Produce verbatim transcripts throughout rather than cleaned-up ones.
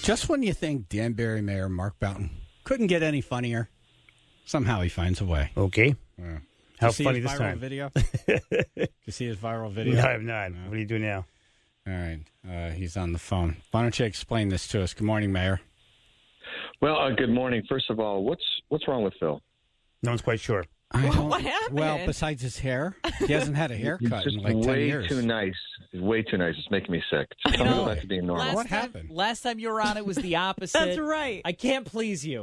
Just when you think Danbury Mayor Mark Boughton couldn't get any funnier, somehow he finds a way. Okay. Yeah. How Did you see funny his this viral time? video? Did you see his viral video? No, I have not. No. What do you do now? All right. Uh, he's on the phone. Why don't you explain this to us? Good morning, Mayor. Well, uh, good morning. First of all, what's what's wrong with Phil? No one's quite sure. I Well, don't- what happened? Well, besides his hair, he hasn't had a haircut He's in just like ten way years. too nice. He's way too nice. It's making me sick. Just You tell me know, go back to being normal. Last What time, happened? Last time you were on, it was the opposite. That's right. I can't please you.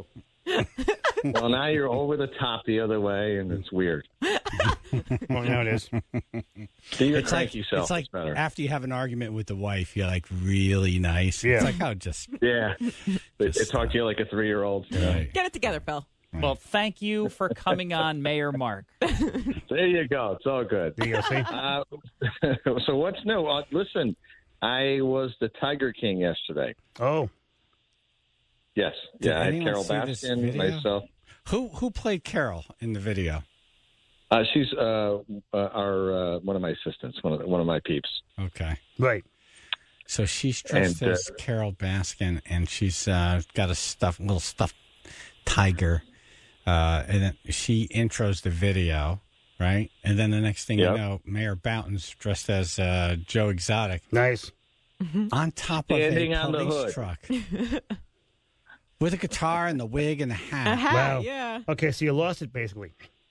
Well, now you're over the top the other way, and it's weird. Well, now it is. Be your It's like, cranky self. it's like It's better. after you have an argument with the wife, you're like really nice. Yeah. It's like, oh, just Yeah. They, they Just, talk to you like a three-year-old. You know? right. Get it together, Phil. Well, thank you for coming on, Mayor Mark. There you go. It's all good. There you go, see? Uh, so what's new? Uh, listen, I was the Tiger King yesterday. Oh, Yes. Did yeah, I had anyone Carol see this Baskin, video? myself. Who who played Carol in the video? Uh, she's uh, uh, our uh, one of my assistants, one of the, one of my peeps. Okay. right. So she's dressed And, uh, as Carol Baskin, and she's uh, got a stuffed little stuffed tiger, uh, and then she intros the video, right? And then the next thing Yep. you know, Mayor Boughton's dressed as uh, Joe Exotic Nice. on top of Standing a on the police hood. truck with a guitar and the wig and the hat. A hat, Wow. yeah. Okay, so you lost it basically.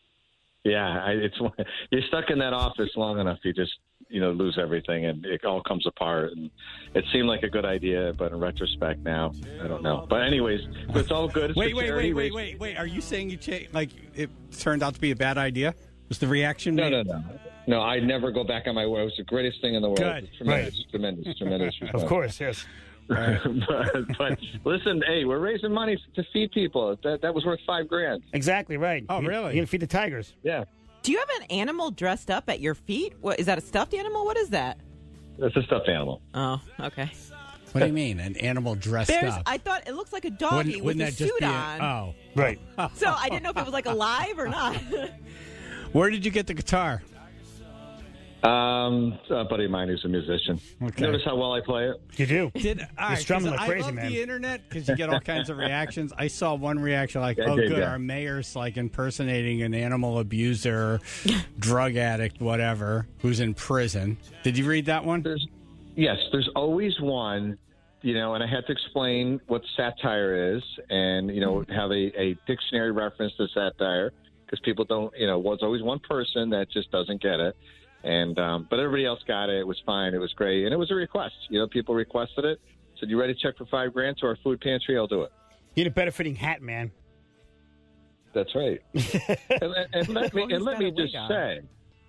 Yeah, I, it's you're stuck in that office long enough, you just you know lose everything, and it all comes apart. And it seemed like a good idea, but in retrospect, now I don't know. But anyways, so it's all good. It's Wait, for wait, charity. wait, wait, wait, wait. Are you saying you cha- like it turned out to be a bad idea? Was the reaction? No, made- no, no, no. I never go back on my word. It was the greatest thing in the world. Good. It's tremendous, tremendous, tremendous. Of course, yes. but, but listen, hey, we're raising money to feed people. That that was worth five grand. Exactly right. Oh, You- really? You're going to feed the tigers. Yeah, Do you have an animal dressed up at your feet? What is that? A stuffed animal? What is that? that's a stuffed animal. Oh, okay. What do you mean? An animal dressed There's. up? I thought it looks like a doggy wouldn't with wouldn't a that just suit be? on. A, oh, Right. So I didn't know if it was like alive or not. where did you get the guitar? Um, a buddy of mine who's a musician. Okay. Notice how well I play it. You do. Did all right, strumming 'cause like I crazy, love man. the internet because you get all kinds of reactions. I saw one reaction like, Yeah, I "Oh, did, good, yeah. our mayor's like impersonating an animal abuser, drug addict, whatever, who's in prison." Did you read that one? There's, yes, there's always one, you know, and I had to explain what satire is and, you know, have a, a dictionary reference to satire because people don't, you know, there's always one person that just doesn't get it. And, um, but everybody else got it. It was fine. It was great. And it was a request. You know, people requested it. Said, you ready to check for five grand to our food pantry? I'll do it. You need a better fitting hat, man. That's right. and, and let me, Well, and he's let got me a wig just on. say,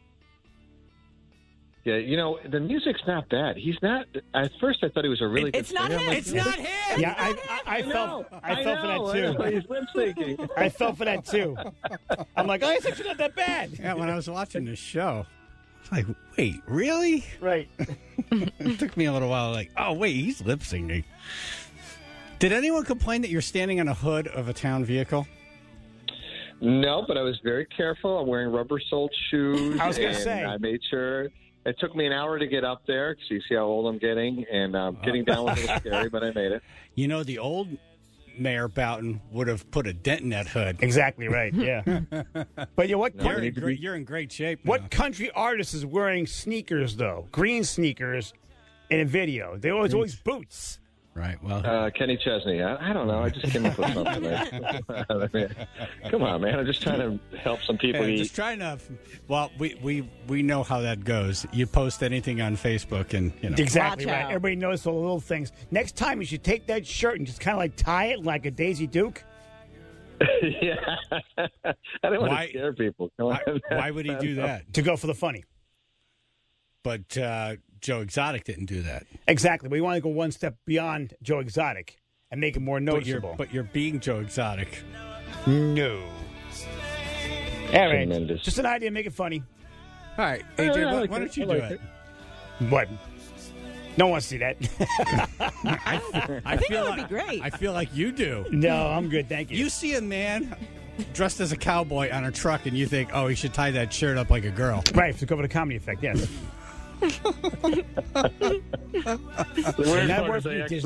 yeah, you know, the music's not bad. He's not. At first, I thought he was a really. It's good not singer. I'm him. like, It's not him. Yeah, I, I, I felt I felt for know, I that know. too. He's lip syncing. I felt for that too. I'm like, oh, it's actually not that bad. Yeah, when I was watching this show, I was like, "Wait, really?" Right. It took me a little while. Like, oh wait, he's lip syncing. Did anyone complain that you're standing on a hood of a town vehicle? No, but I was very careful. I'm wearing rubber-soled shoes. I was gonna and say. I made sure. It took me an hour to get up there because you see how old I'm getting, and um, getting down was a little scary, but I made it. You know, the old Mayor Boughton would have put a dent in that hood. Exactly right. Yeah. But you know what? No, You're coun- in, great, you're in great shape now. What country artist is wearing sneakers though? Green sneakers in a video. They always always boots. Right. Well, Uh, Kenny Chesney. I, I don't know. I just came up with something. I mean, come on, man. I'm just trying to help some people hey, eat. just trying to. Well, we, we we know how that goes. You post anything on Facebook, and you know. Exactly Watch right. out. Everybody knows the little things. Next time you should take that shirt and just kind of like tie it like a Daisy Duke. yeah. I don't want Why- to scare people. Come Why, on. why would he do that? To go for the funny. But uh, Joe Exotic didn't do that. Exactly. We want to go one step beyond Joe Exotic and make it more But you're noticeable. but you're being Joe Exotic. no. All right. Tremendous. Just an idea. Make it funny. All right, A J, Yeah, I why, like why it. don't you I do like it? it. What? No one wants to see that. I, I think feel that would like, be great. I feel like you do. no, I'm good. Thank you. You see a man dressed as a cowboy on a truck, and you think, "Oh, he should tie that shirt up like a girl." Right, to cover the comedy effect, yes. The weird And that part worked is for I you, actually, Disney.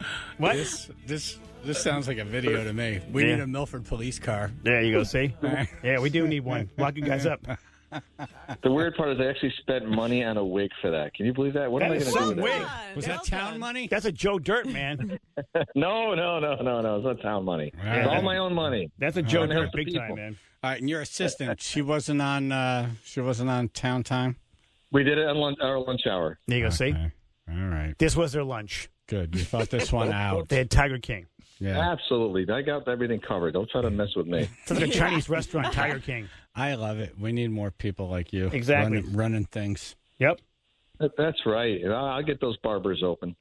What? This this this sounds like a video to me. We Yeah. need a Milford police car. There you go. See? Yeah, we do need one. Lock you guys up. The weird part is I actually spent money on a wig for that. Can you believe that? What That am I is going to so do with weird. that? Was that Well town done. money? That's a Joe Dirt, man. No, no, no, no, no. It's not town money. Yeah. It's all my own money. That's a Joe Trying to Dirt help the big people. time, man. All right, and your assistant, she wasn't on. Uh, she wasn't on Town Time. We did it on lunch, our lunch hour. There you go. See? Okay. All right, This was their lunch. good. You thought this one out. They had Tiger King. Yeah, Absolutely. I got everything covered. Don't try to mess with me. It's like a Chinese restaurant, Tiger King. I love it. We need more people like you. Exactly. running, running things. Yep. That- That's right. I'll I'll get those barbers open.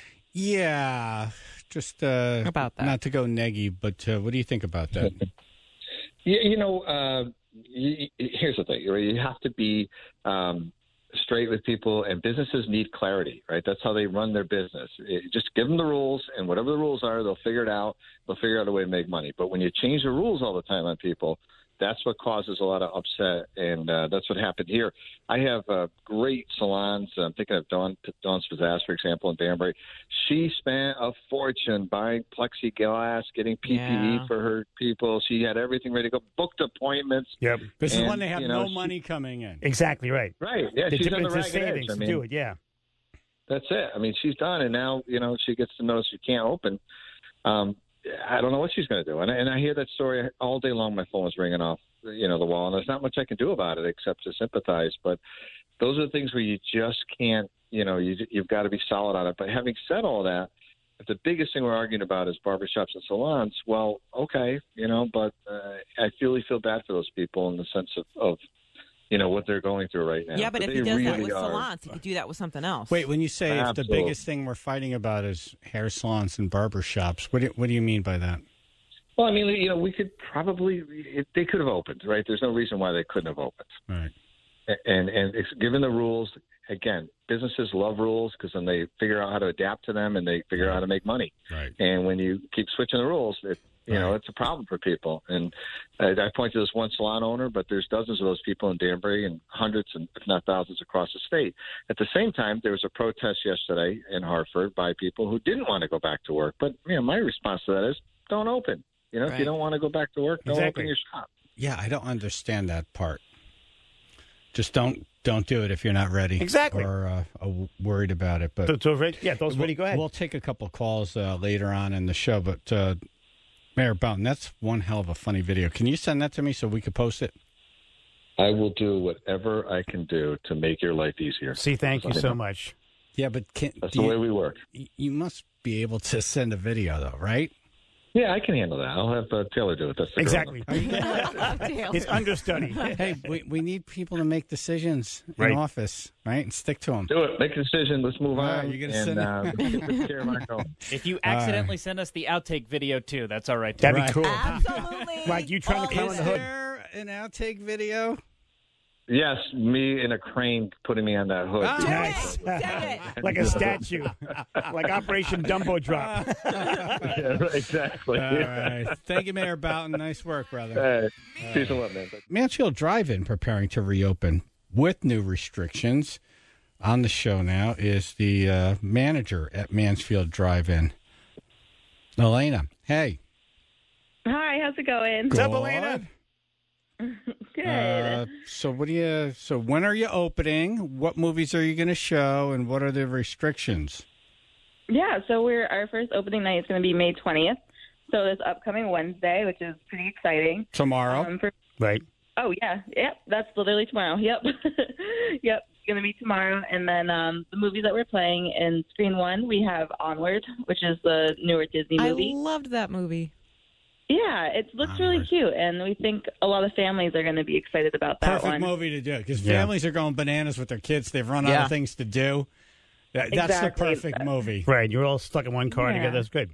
Yeah, just uh, About that. Not to go neggy, but uh, what do you think about that? You, you know, uh, you, here's the thing. right? You have to be um, straight with people, and businesses need clarity, right? That's how they run their business. It- just give them the rules, and whatever the rules are, they'll figure it out. They'll figure out a way to make money. But when you change the rules all the time on people, that's what causes a lot of upset, and uh, that's what happened here. I have uh, great salons. I'm thinking of Dawn, Dawn Pizzazz, for example, in Danbury. She spent a fortune buying plexiglass, getting P P E Yeah. for her people. She had everything ready to go, booked appointments. Yep. This is And, when they have you know, no she- money coming in. Exactly right. Right. Yeah, They she's dip on the into ragged edge. savings I to mean, do it. Yeah. that's it. I mean, she's done, and now, you know, she gets to know she can't open. Um, I don't know what she's going to do. And, I- and I hear that story all day long. My phone was ringing off, you know, the wall, and there's not much I can do about it except to sympathize. But those are the things where you just can't, you know, you, you've got to be solid on it. But having said all that, if the biggest thing we're arguing about is barbershops and salons, well, okay, you know, but uh, I really feel bad for those people in the sense of, of you know, what they're going through right now. Yeah, but if they he does that really with are. salons, he could do that with something else. Wait, when you say if the Absolutely. biggest thing we're fighting about is hair salons and barber shops, what do, what do you mean by that? Well, I mean, you know, we could probably it, they could have opened, right? There's no reason why they couldn't have opened. Right. And and it's, given the rules, again, businesses love rules because then they figure out how to adapt to them and they figure out how to make money. Right. And when you keep switching the rules, it, you know, Right. it's a problem for people. And I, I point to this one salon owner, but there's dozens of those people in Danbury and hundreds, and if not thousands, across the state. At the same time, there was a protest yesterday in Hartford by people who didn't want to go back to work. But you know, my response to that is, don't open. You know, if Right. you don't want to go back to work, don't Exactly. open your shop. Yeah, I don't understand that part. Just don't don't do it if you're not ready. Exactly. Or uh, uh, worried about it. But So, so, Rich- yeah, those ready. Go ahead. We'll take a couple calls uh, later on in the show. But uh, Mayor Boughton, that's one hell of a funny video. Can you send that to me so we could post it? I will do whatever I can do to make your life easier. See, thank you Let me so know. much. Yeah, but can, That's do the you, way we work. you must be able to send a video, though, right? Yeah, I can handle that. I'll have uh, Taylor do it. That's the girl. Exactly. Taylor. His understudy. Hey, we, we need people to make decisions in Right. office, right? And stick to them. Do it. Make a decision. Let's move All on. right, you're gonna and send it. uh, let's get this care of our own. If you accidentally send us the outtake video too, that's all right. That'd Right. be cool. Absolutely. Like you trying to climb on Is the hood. there an outtake video? Yes, me in a crane putting me on that hood. Ah. Do Nice. it. Send it. Like a statue. Like Operation Dumbo Drop. Yeah, right, exactly. All right. Thank you, Mayor Boughton. Nice work, brother. Hey, peace and love, man. Mansfield Drive-In preparing to reopen with new restrictions. On the show now is the uh, manager at Mansfield Drive-In, Elena. Hey. Hi, how's it going? What's up, Good. Elena? Good. Uh, so what do you? So when are you opening? What movies are you going to show, and what are the restrictions? yeah, so we're our first opening night is going to be May twentieth. So this upcoming Wednesday, which is pretty exciting. Tomorrow. Um, for, Right. oh yeah, yep, that's literally tomorrow. Yep, yep, it's going to be tomorrow. And then um, the movies that we're playing in Screen One, we have Onward, which is the newer Disney I movie. loved that movie. yeah, it looks really Onward. cute, and we think a lot of families are going to be excited about that Perfect one. movie to do because Yeah. families are going bananas with their kids. They've run out Yeah. of things to do. That, that's Exactly. the perfect movie. Right. You're all stuck in one car Yeah. together. That's good.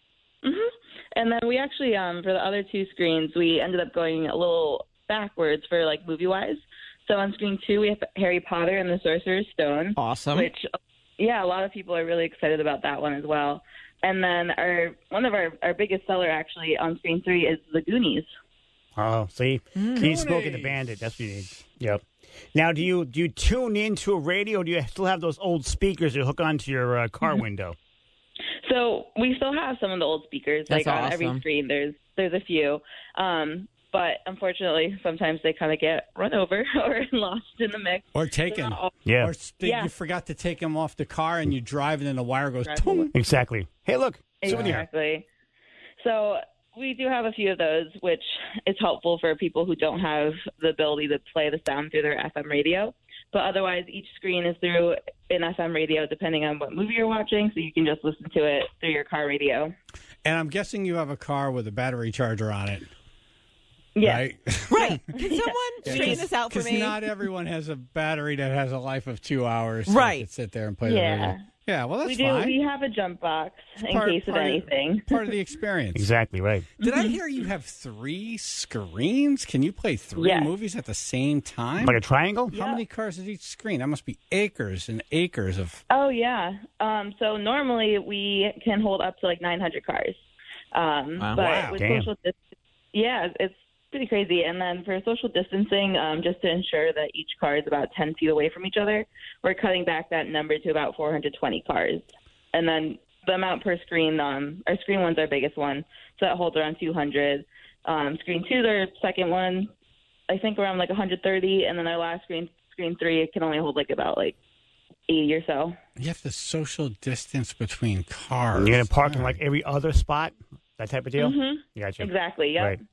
And then we actually, um, for the other two screens, we ended up going a little backwards for like movie wise. So on screen two, we have Harry Potter and the Sorcerer's Stone, Awesome. which, yeah, a lot of people are really excited about that one as well. And then our one of our, our biggest seller actually on screen three is The Goonies. Oh, see, you need Smoking the Goonies. Bandit. That's what you need. Yep. Now, do you do you tune into a radio? Or do you still have those old speakers that hook onto your uh, car window? So So we still have some of the old speakers. That's like on every awesome. screen, there's there's a few. Um, but unfortunately, sometimes they kind of get run over or lost in the mix. Or taken. All- Yeah, Or st- Yeah. you forgot to take them off the car and you drive and then the wire goes, Drive "Tung." exactly. Hey, look, souvenir. Exactly. So we do have a few of those, which is helpful for people who don't have the ability to play the sound through their F M radio. But otherwise, each screen is through an F M radio, depending on what movie you're watching, so you can just listen to it through your car radio. And I'm guessing you have a car with a battery charger on it, Yeah. right? Right. Can someone straighten this out for Because me? not everyone has a battery that has a life of two hours. So Right. you could sit there and play Yeah. the radio. Yeah, well, that's We do. fine. We have a jump box in Part- case of part anything. Part of the experience. Exactly right. Did I hear you have three screens? Can you play three Yes. movies at the same time? Like a triangle. How many cars is each screen? That must be acres and acres of. Oh yeah. Um, so normally we can hold up to like nine hundred cars. Um, Wow. But Wow. with Damn. social distance, yeah, it's pretty crazy. And then for social distancing, um, just to ensure that each car is about ten feet away from each other, we're cutting back that number to about four hundred twenty cars. And then the amount per screen, um, our screen one's our biggest one, so that holds around two hundred. Um, screen two, their second one, I think around like one hundred thirty, and then our last screen, screen three, it can only hold like about like eighty or so. You have the social distance between cars. You're gonna park in All like right. every other spot. That type of deal. Mm-hmm. Gotcha. Exactly. Yep. Right.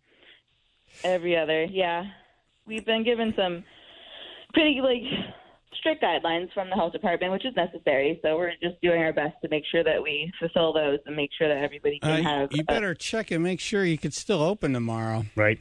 Every other. Yeah. We've been given some pretty like strict guidelines from the health department, which is necessary. So we're just doing our best to make sure that we fulfill those and make sure that everybody Uh, can have. you a- better check and make sure you could still open tomorrow. Right.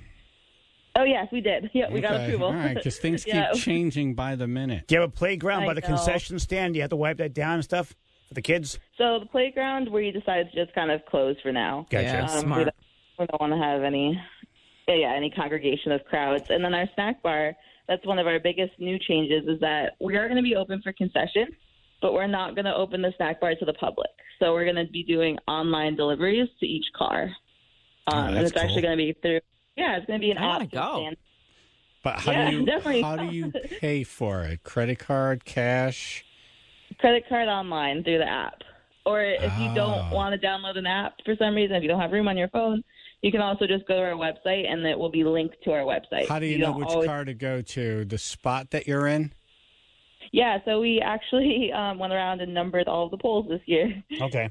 oh yes, we did. Yeah, we got Okay. approval. All right, because things Yeah. keep changing by the minute. Do you have a playground I by the know. concession stand? You have to wipe that down and stuff for the kids. So the playground, we decided to just kind of close for now. Gotcha. Yeah, Um, smart. We don't, we don't want to have any, yeah, any congregation of crowds. And then our snack bar, that's one of our biggest new changes, is that we are going to be open for concessions, but we're not going to open the snack bar to the public. So we're going to be doing online deliveries to each car. Oh, Um, and that's it's actually cool. going to be through, yeah, it's going to be an I wanna app. go. stand. But how Yeah, do you definitely. how do you pay for it? Credit card, cash? Credit card online through the app. Or if you Ah. don't want to download an app for some reason, if you don't have room on your phone, you can also just go to our website and it will be linked to our website. How do you know don't which always- car to go to? The spot that you're in? Yeah, so we actually um, went around and numbered all of the polls this year. Okay.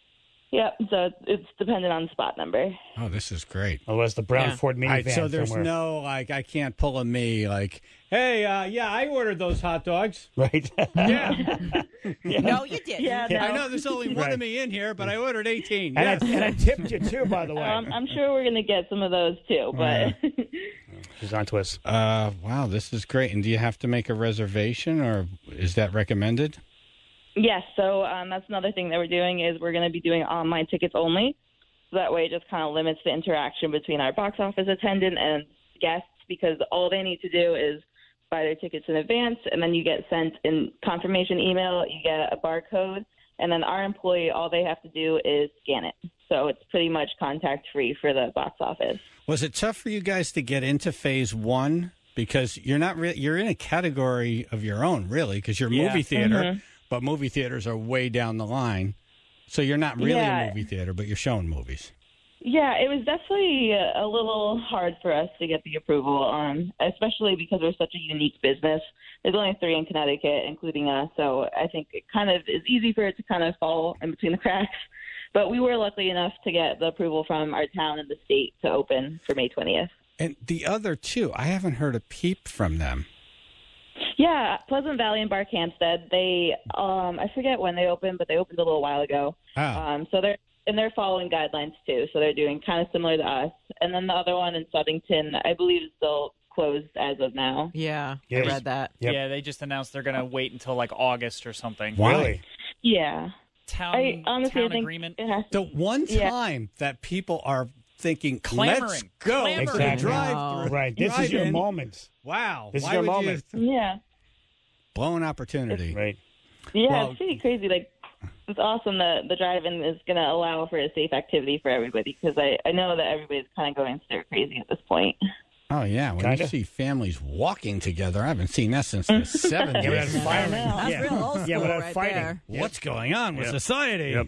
Yep, so it's, it's dependent on spot number. Oh, this is great. Unless the brown Yeah. Ford All minivan right, so there's somewhere. no, like, I can't pull a me, like, hey, uh, yeah, I ordered those hot dogs. Right. Yeah. No, you didn't. Yeah, no. I know there's only one Right. of me in here, but I ordered eighteen. and, Yes. I, and I tipped you too, by the way. Um, I'm sure we're going to get some of those too, but She's on to us. Uh, wow, this is great. And do you have to make a reservation, or is that recommended? yes, so um, that's another thing that we're doing is we're going to be doing online tickets only. So that way it just kind of limits the interaction between our box office attendant and guests, because all they need to do is buy their tickets in advance, and then you get sent in confirmation email, you get a barcode, and then our employee, all they have to do is scan it. So it's pretty much contact-free for the box office. Was it tough for you guys to get into phase one? Because you're not re- you're in a category of your own, really, because you're Yeah. movie theater, Mhm. but movie theaters are way down the line. So you're not really Yeah. a movie theater, but you're showing movies. Yeah, it was definitely a little hard for us to get the approval, um, especially because we're such a unique business. There's only three in Connecticut, including us, so I think it kind of is easy for it to kind of fall in between the cracks. But we were lucky enough to get the approval from our town and the state to open for May twentieth. And the other two, I haven't heard a peep from them. Yeah, Pleasant Valley and Bark Hampstead, they, um, I forget when they opened, but they opened a little while ago. Oh, Um, so they're and they're following guidelines too. So they're doing kind of similar to us. And then the other one in Southington, I believe, is still closed as of now. Yeah, Yes. I read that. Yep. Yeah, they just announced they're going to wait until like August or something. Why? Really? Yeah, Town, I honestly town think agreement. it has. The one Yeah. time that people are thinking, let's Clamoring. go Clamoring. to the Exactly. drive-through. Right. This is your drive-in. moment. Wow. This is Why your would moment. You Yeah, blow an opportunity. Right. yeah, Well- it's pretty crazy. Like, it's awesome that the drive-in is going to allow for a safe activity for everybody, because I, I know that everybody's kind of going stir crazy at this point. Oh, yeah. When Kinda. you see families walking together, I haven't seen that since the seventies. Yeah, we had fighting. know. That's yeah. real old Yeah, school without right fighting. there. What's going on with Yep. society? Yep.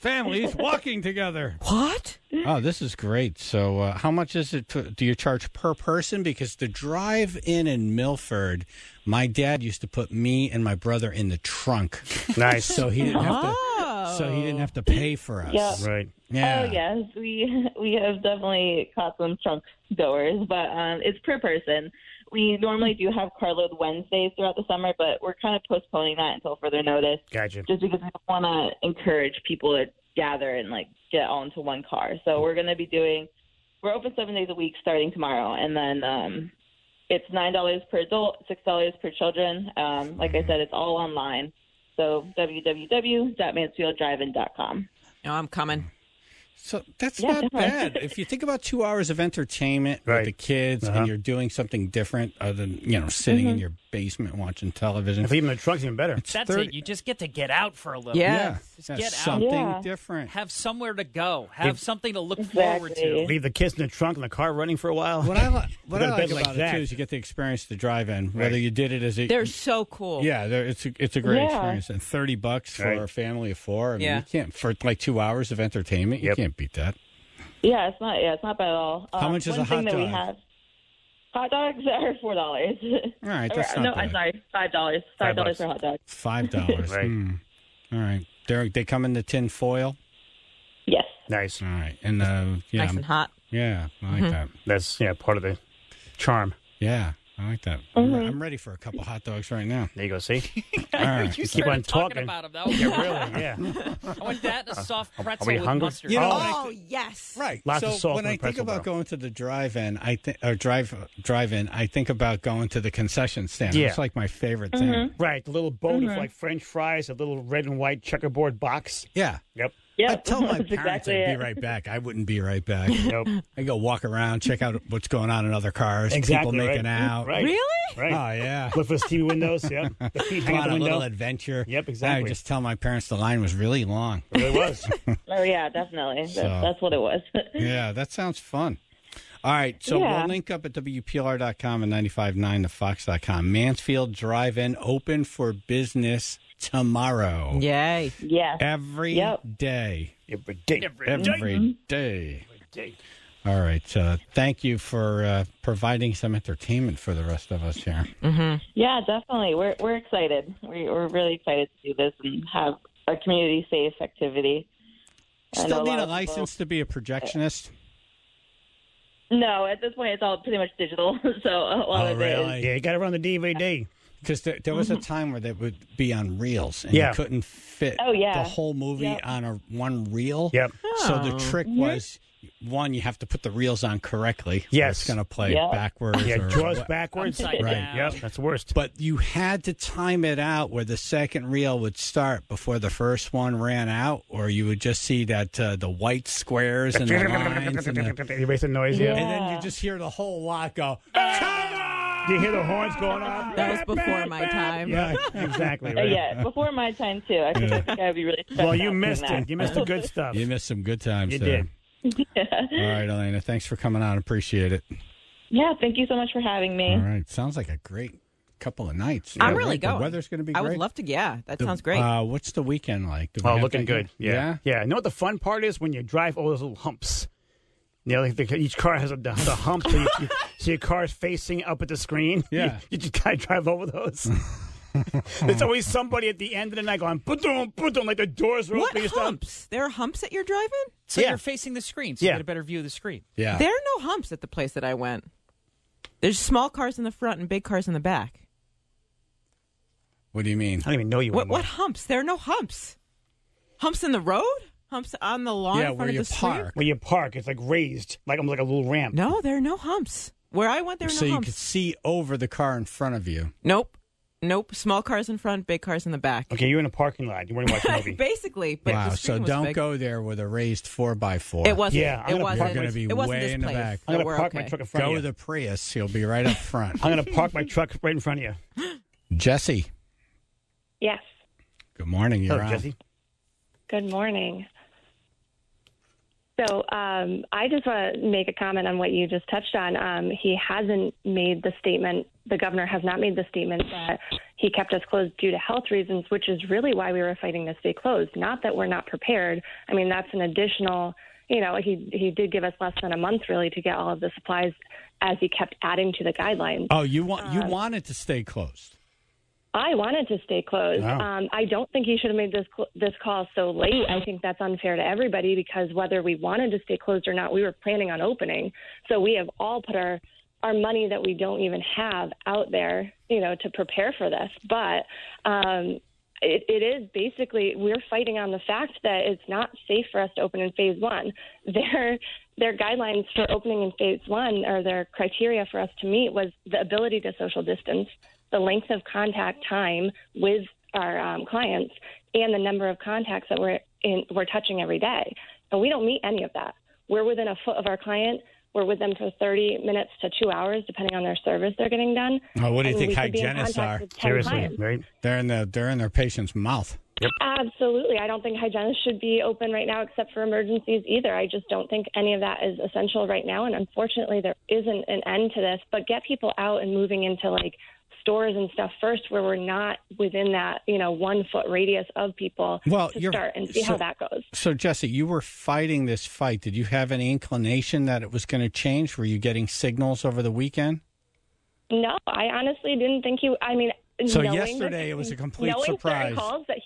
families walking together. What? Oh, this is great. So, uh, how much is it? To, do you charge per person? Because the drive-in in Milford, my dad used to put me and my brother in the trunk, Nice. so he didn't have to. Oh. So he didn't have to pay for us. Yeah. Right. Yeah. Oh yes, we we have definitely caught some trunk goers, but um, it's per person. We normally do have carload Wednesdays throughout the summer, but we're kind of postponing that until further notice, Gotcha. just because we want to encourage people to gather and like get all into one car. So we're going to be doing. We're open seven days a week starting tomorrow, and then um, it's nine dollars per adult, six dollars per children. Um, like I said, it's all online. So w w w dot mansfield drive in dot com. No, I'm coming. So that's Yeah, not definitely. bad. If you think about two hours of entertainment Right. with the kids Uh-huh. and you're doing something different other than, you know, sitting in your basement watching television. If even the trunk's even better. It's That's thirty it. You just get to get out for a little. Yeah. Yeah. Just yeah, get out. something Yeah. different. Have somewhere to go. Have If- something to look forward to. Exactly. Leave the kids in the trunk and the car running for a while. What I, li- what Go I to like bed like about that. it, too, is you get to experience the drive-in, whether Right. you did it as a... They're so cool. Yeah, they're- it's a, it's a great Yeah. experience. And thirty bucks for Right. a family of four. I mean, Yeah. you can't, for like two hours of entertainment, you Yep. can't beat that. Yeah, it's not. Yeah, it's not bad at all. How Um, much is one a thing hot that we dog? have, hot dogs are four dollars. All right, that's not no, bad. I'm sorry, five dollars. Five Five dollars bucks. for a hot dog. Five dollars. Right. Hmm. All right. They're, they come in the tin foil? Yes. Nice. All right. And, uh, yeah. Nice and hot. Yeah, I like that. That's yeah part of the charm. Yeah, I like that. I'm, re- I'm ready for a couple hot dogs right now. There you go. See. All right. You Keep started on talking talking. about them. That was Yeah, really. Yeah. I want that and a soft pretzel we with hungry? mustard. You know, Oh, when I yes. Right. Lots so of salt when on I the think pretzel, about though. going to the drive-in, I think or drive drive-in, I think about going to the concession stand. Yeah. It's like my favorite thing. Right. The little boat of like French fries, a little red and white checkerboard box. Yeah. Yep. Yep. I tell my That's parents exactly I'd it. be right back. I wouldn't be right back. Nope. I go walk around, check out what's going on in other cars, Exactly. people right. making out. Right. Really? Right. Oh yeah. Look for those T V windows. Yep. The feet Go hang out on the a little window. adventure. Yep, exactly. I just tell my parents the line was really long. It really was. Oh yeah, definitely. That's, So- that's what it was. Yeah, that sounds fun. All right, so Yeah. we'll link up at W P L R dot com and ninety-five point nine to Fox dot com. Mansfield Drive-In open for business tomorrow. Yay. Yes. Every Yep. day. Every day. Every day. day. All right. Uh, thank you for uh, providing some entertainment for the rest of us here. Yeah, definitely. We're we're excited. We, we're really excited to do this and have a community safe activity. I know Still need lot a of people- license to be a projectionist? No, at this point it's all pretty much digital. So a lot Oh, of it is. really? Yeah, you got to run the D V D. Because there, there was a time where they would be on reels, and Yeah. you couldn't fit Oh, yeah. the whole movie Yep. on a one reel. Yep. So the Oh. trick was, one, you have to put the reels on correctly. Yes. It's going to play Yep. backwards. Yeah, or draws what- backwards. Upside Right. down. Yep, that's the worst. But you had to time it out where the second reel would start before the first one ran out, or you would just see that uh, the white squares and the lines. And, the, You make the noise, yeah. and then you just hear the whole lot go, come on! Do you hear the horns going off? That was before my time. Yeah, exactly. Uh, Right. yeah, before my time too. I think, I think I'd be really. stressed Well, out you doing missed that. it. You missed the good stuff. You missed some good times You there. did. All right, Elena, thanks for coming on. Appreciate it. Yeah, thank you so much for having me. All right. Sounds like a great couple of nights. I'm Yeah, really right. going. The weather's going to be I great. would love to. Yeah, that The- sounds great. Uh, what's the weekend like? Do we Oh, have looking that good. yet? Yeah. yeah. You know what the fun part is? When you drive all those little humps. You know, like the, each car has a, has a hump, so, you, you, so your car is facing up at the screen. Yeah. You, you just gotta drive over those. There's always somebody at the end of the night going, "Put-dum, put-dum," like the doors are what opening. and stuff. humps? There are humps at your drive-in? So Yeah. you're facing the screen, so Yeah. you get a better view of the screen. Yeah. There are no humps at the place that I went. There's small cars in the front and big cars in the back. What do you mean? I don't even know you What anymore. what humps? There are no humps. Humps in the road? Humps on the lawn Yeah, in front where of you the street? park. Where you park, it's like raised, like almost like a little ramp. No, there are no humps. Where I went, there were So no you humps. could see over the car in front of you. Nope. Nope. Small cars in front, big cars in the back. Okay, you're in a parking lot. You want to watch a movie. Basically, but wow. the So screen was don't big. go there with a raised four by four. It wasn't. Yeah, I'm it gonna wasn't. park You're gonna be it wasn't way this in the place. back. I'm So gonna we're park okay. my truck in front Go of with you. the Prius. He'll be right up front. I'm gonna park my truck right in front of you. Jesse. Yes. Good morning. You're Hello, on. Jesse. Good morning. So um, I just want to make a comment on what you just touched on. Um, he hasn't made the statement, the governor has not made the statement that he kept us closed due to health reasons, which is really why we were fighting to stay closed. Not that we're not prepared. I mean, that's an additional, you know, he, he did give us less than a month really to get all of the supplies as he kept adding to the guidelines. Oh, you want you Um, wanted to stay closed. I wanted to stay closed. Wow. Um, I don't think he should have made this cl- this call so late. I think that's unfair to everybody because whether we wanted to stay closed or not, we were planning on opening. So we have all put our our money that we don't even have out there, you know, to prepare for this. But um, it, it is basically we're fighting on the fact that it's not safe for us to open in phase one. Their their guidelines for opening in phase one, or their criteria for us to meet, was the ability to social distance, the length of contact time with our um, clients, and the number of contacts that we're in, we're touching every day. And we don't meet any of that. We're within a foot of our client. We're with them for thirty minutes to two hours, depending on their service they're getting done. Oh, what do you And think we could be in hygienists contact are? with ten Seriously, clients. right? They're in the they're in their patient's mouth. Absolutely. I don't think hygienists should be open right now except for emergencies either. I just don't think any of that is essential right now. And unfortunately, there isn't an end to this. But get people out and moving into like stores and stuff first where we're not within that, you know, one foot radius of people Well, to you're- start and see so- how that goes. So, Jesse, you were fighting this fight. Did you have any inclination that it was going to change? Were you getting signals over the weekend? No, I honestly didn't think he, I mean, So knowing yesterday that- it was a complete knowing certain surprise. Calls that he,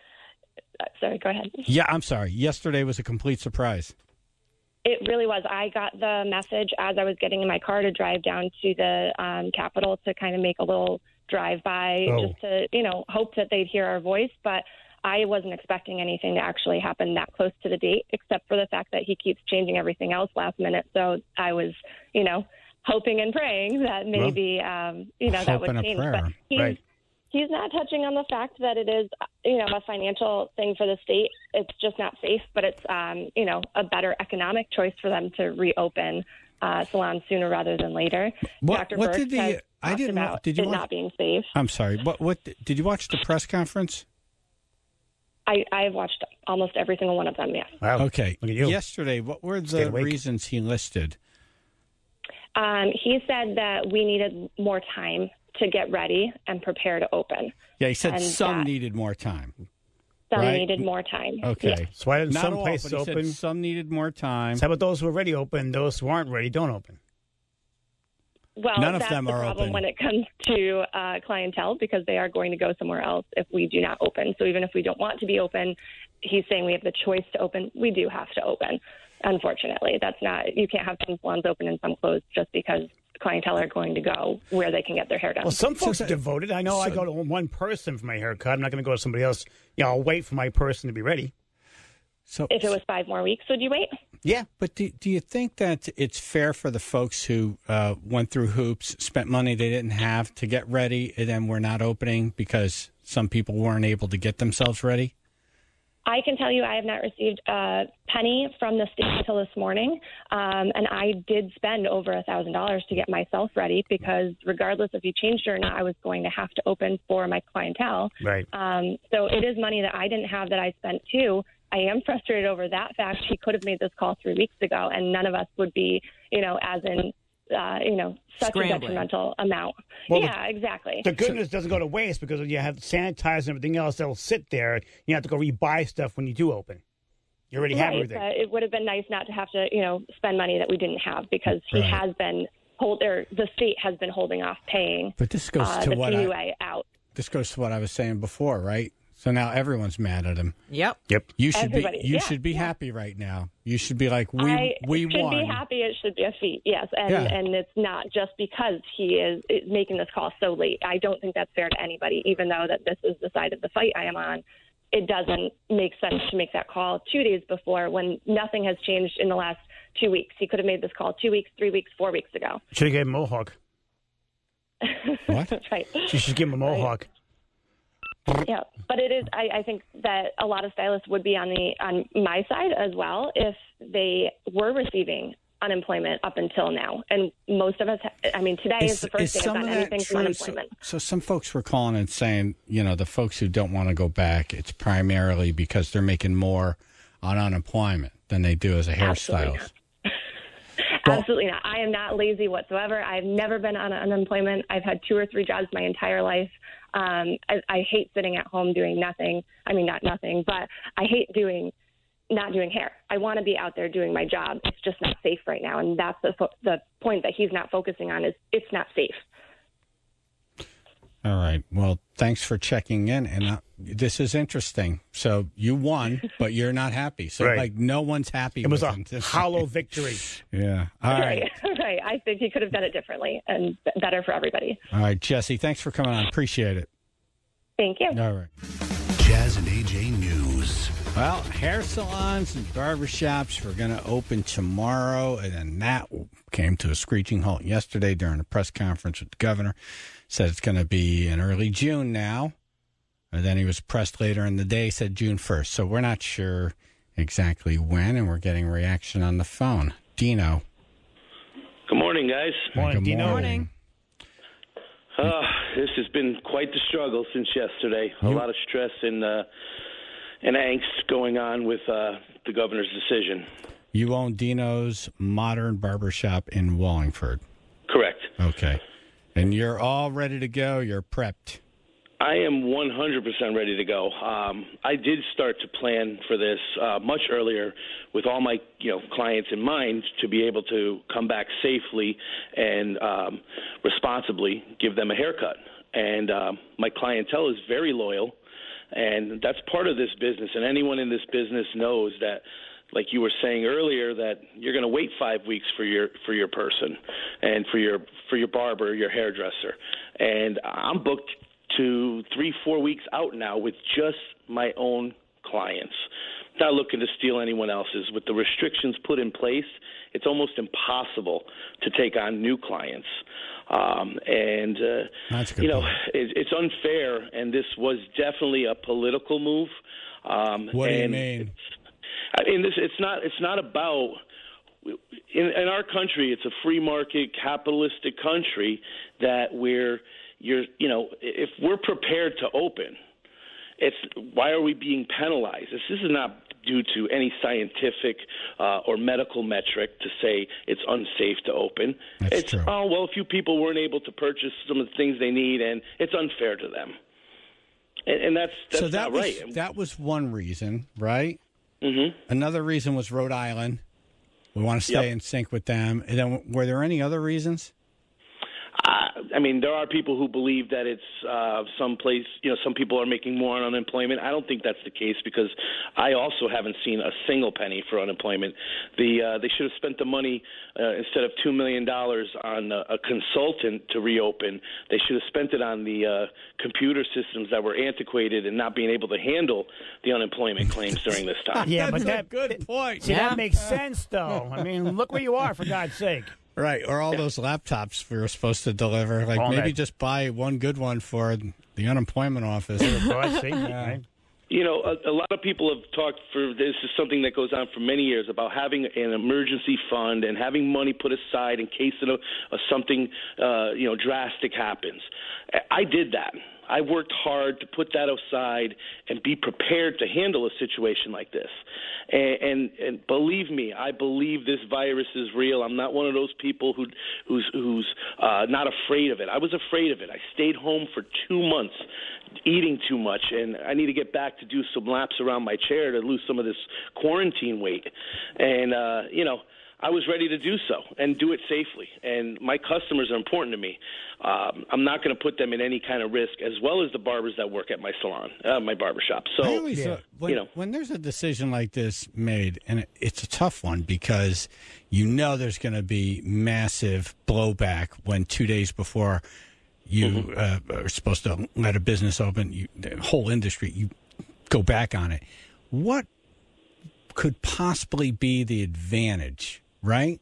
uh, sorry, go ahead. Yeah, I'm sorry. Yesterday was a complete surprise. It really was. I got the message as I was getting in my car to drive down to the um, Capitol to kind of make a little drive-by Oh. just to, you know, hope that they'd hear our voice. But I wasn't expecting anything to actually happen that close to the date, except for the fact that he keeps changing everything else last minute. So I was, you know, hoping and praying that maybe, um, you know, that hope would and a change. prayer. But he's, Right. he's not touching on the fact that it is, you know, a financial thing for the state. It's just not safe, but it's, um, you know, a better economic choice for them to reopen uh, salons sooner rather than later. What- Doctor what Birx did the- has I talked didn't wa- about did you it watch- not being safe. I'm sorry. What what did you watch the press conference? I, I've watched almost every single one of them, yes. Wow. Okay. Look at you. Yesterday, what were Stay the awake. reasons he listed? Um, he said that we needed more time to get ready and prepare to open. Yeah, he said And some that- needed more time. Some Right. neted more time. Okay. Yes. So why didn't Not some all, places but he open? said some needed more time. How about those who are already open? Those who aren't ready don't open. Well, None of that's them the are problem open. when it comes to uh, clientele because they are going to go somewhere else if we do not open. So even if we don't want to be open, he's saying we have the choice to open. We do have to open. Unfortunately, that's not. You can't have some salons open and some closed just because clientele are going to go where they can get their hair done. Well, some folks are devoted. I know I so- go to one person for my haircut. I'm not going to go to somebody else. You know, I'll wait for my person to be ready. So, If it was five more weeks, would you wait? Yeah. but do, do you think that it's fair for the folks who uh, went through hoops, spent money they didn't have to get ready, and then we're not opening because some people weren't able to get themselves ready? I can tell you I have not received a penny from the state until this morning, um, and I did spend over a thousand dollars to get myself ready because regardless if you changed it or not, I was going to have to open for my clientele. Right. Um, so it is money that I didn't have that I spent too. I am frustrated over that fact. He could have made this call three weeks ago, and none of us would be, you know, as in, uh, you know, such Scrambling. a detrimental amount. Well, the- yeah, exactly. The goodness doesn't go to waste because you have sanitizer and everything else that'll sit there. You have to go re-buy stuff when you do open. You already have Right, everything. but it would have been nice not to have to, you know, spend money that we didn't have because he Right. has been hold or the state has been holding off paying But this goes uh, to the what C I, U A out. this goes to what I was saying before, right? So now everyone's mad at him. Yep. Yep. You should Everybody, be you yeah, should be yeah. happy right now. You should be like we I we should won. be happy. It should be a feat, yes, and Yeah. and it's not just because he is, is making this call so late. I don't think that's fair to anybody, even though that this is the side of the fight I am on. It doesn't make sense to make that call two days before when nothing has changed in the last two weeks. He could have made this call two weeks, three weeks, four weeks ago. Should have gave him a mohawk. What? Right. She should give him a mohawk. Yeah, but it is. I, I think that a lot of stylists would be on the on my side as well if they were receiving unemployment up until now. And most of us, I mean, today is, the first day I've some gotten of that anything from true? So, unemployment. so some folks were calling and saying, you know, the folks who don't want to go back, it's primarily because they're making more on unemployment. than they do as a Absolutely hairstylist. Well, Absolutely not. I am not lazy whatsoever. I've never been on unemployment. I've had two or three jobs my entire life. Um, I, I hate sitting at home doing nothing. I mean, not nothing, but I hate doing not doing hair. I want to be out there doing my job. It's just not safe right now, and that's the fo- the point that he's not focusing on is it's not safe. All right. Well, thanks for checking in, and uh, this is interesting. So you won, but you're not happy. So Right. like no one's happy. It was with a him. hollow victory. Yeah. All right. Right, right. I think he could have done it differently and b- better for everybody. All right, Jesse. Thanks for coming on. Appreciate it. Thank you. All right. Jazz and A J News. Well, hair salons and barbershops were going to open tomorrow, and then that came to a screeching halt yesterday during a press conference with the governor. Said it's going to be in early June now, and then he was pressed later in the day, said June first. So we're not sure exactly when, and we're getting reaction on the phone. Dino. Good morning, guys. Morning, Good Dino. morning. Uh, this has been quite the struggle since yesterday. A You- lot of stress and uh, and angst going on with uh, the governor's decision. You own Dino's Modern Barbershop in Wallingford. Correct. Okay. And you're all ready to go. You're prepped. I am one hundred percent ready to go. Um, I did start to plan for this uh, much earlier with all my you know clients in mind to be able to come back safely and um, responsibly give them a haircut. And um, my clientele is very loyal, and that's part of this business. And anyone in this business knows that, like you were saying earlier, that you're going to wait five weeks for your for your person and for your for your barber, your hairdresser. And I'm booked to three, four weeks out now with just my own clients. Not looking to steal anyone else's. With the restrictions put in place, it's almost impossible to take on new clients. Um, and, uh, That's a good you know, point. it, it's unfair, and this was definitely a political move. Um, What do you and mean? It's, I mean, this, it's not. It's not about. In, in our country, it's a free market, capitalistic country that we're. You're, you know, if we're prepared to open, it's why are we being penalized? This, this is not due to any scientific uh, or medical metric to say it's unsafe to open. That's it's true. oh well, a few people weren't able to purchase some of the things they need, and it's unfair to them. And, and that's that's so that not was, right. That was one reason, right? Mm-hmm. Another reason was Rhode Island. We want to stay Yep. in sync with them. And then, were there any other reasons? Uh, I mean, there are people who believe that it's uh, some place, you know, some people are making more on unemployment. I don't think that's the case because I also haven't seen a single penny for unemployment. The uh, they should have spent the money uh, instead of two million dollars on a, a consultant to reopen. They should have spent it on the uh, computer systems that were antiquated and not being able to handle the unemployment claims during this time. Yeah, That's but a that good point. See, Yeah. that makes sense, though. I mean, look where you are, for God's sake. Right, or all those laptops we were supposed to deliver. Like All maybe that. just buy one good one for the unemployment office. Oh, I see. Right. You know, a, a lot of people have talked for this is something that goes on for many years about having an emergency fund and having money put aside in case of, of something, uh, you know, drastic happens. I did that. I worked hard to put that aside and be prepared to handle a situation like this. And, and, and believe me, I believe this virus is real. I'm not one of those people who, who's, who's uh, not afraid of it. I was afraid of it. I stayed home for two months eating too much, and I need to get back to do some laps around my chair to lose some of this quarantine weight. And, uh, you know, I was ready to do so and do it safely. And my customers are important to me. Um, I'm not going to put them in any kind of risk, as well as the barbers that work at my salon, uh, my barbershop. So, I always thought, when, you know. when there's a decision like this made, and it, it's a tough one because you know there's going to be massive blowback when two days before you Mm-hmm. uh, are supposed to let a business open, you, the whole industry, you go back on it. What could possibly be the advantage, right?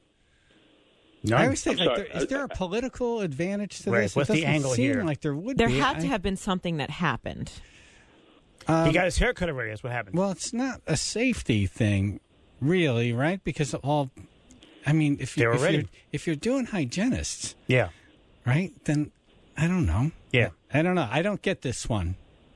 No, I always think, I'm like, sorry. there, is there a political advantage to Right, this? what's it the doesn't angle seem here? like there would There be. had to I- have been something that happened. um, he got his hair cut already. That's what happened. Well, it's not a safety thing, really, right? Because all, I mean, if, you, They're if, you're, ready. if you're doing hygienists, yeah. right, then I don't know. Yeah. I don't know. I don't get this one.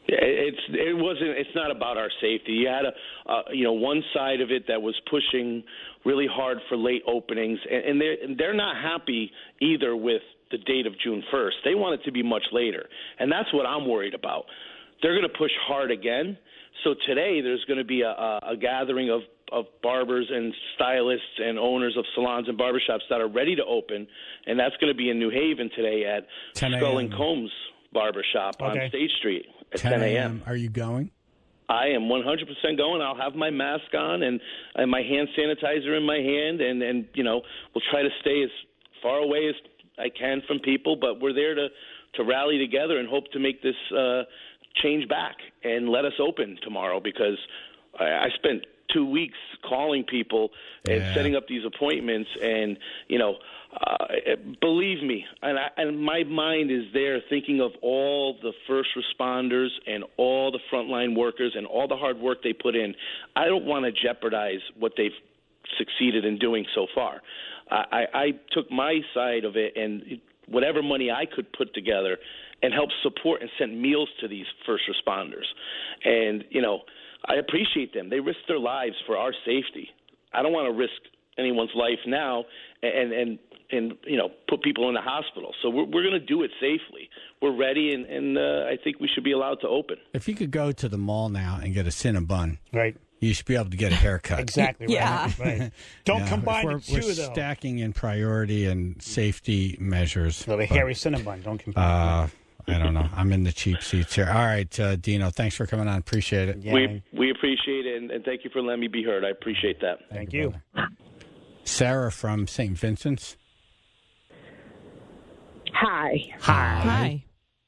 It's it wasn't. It's not about our safety. You had a uh, you know one side of it that was pushing really hard for late openings, and, and they're and they're not happy either with the date of June first. They want it to be much later, and that's what I'm worried about. They're going to push hard again. So today there's going to be a, a, a gathering of of barbers and stylists and owners of salons and barbershops that are ready to open, and that's going to be in New Haven today at Skull and Combs Barbershop Okay. on State Street at ten a.m. Are you going? I am one hundred percent going. I'll have my mask on and, and my hand sanitizer in my hand, and, and, you know, we'll try to stay as far away as I can from people, but we're there to, to rally together and hope to make this uh, change back and let us open tomorrow, because I, I spent two weeks calling people and Yeah. setting up these appointments, and, you know, Uh, believe me, and, I, and my mind is there thinking of all the first responders and all the frontline workers and all the hard work they put in. I don't want to jeopardize what they've succeeded in doing so far. I, I, I took my side of it and whatever money I could put together and help support and send meals to these first responders. And, you know, I appreciate them. They risk their lives for our safety. I don't want to risk anyone's life now and, and, and you know, put people in the hospital. So we're, we're going to do it safely. We're ready, and, and uh, I think we should be allowed to open. If you could go to the mall now and get a Cinnabon, Right. you should be able to get a haircut. Exactly right. Yeah. Right. Don't Yeah, combine we're, the two, we're though. stacking in priority and safety measures. Well, the but, hairy Cinnabon. Don't combine. Uh, I don't know. I'm in the cheap seats here. All right, uh, Dino, thanks for coming on. Appreciate it. Yeah, we man. we appreciate it, and, and thank you for letting me be heard. I appreciate that. Thank you. Sarah from Saint Vincent's. Hi. Hi.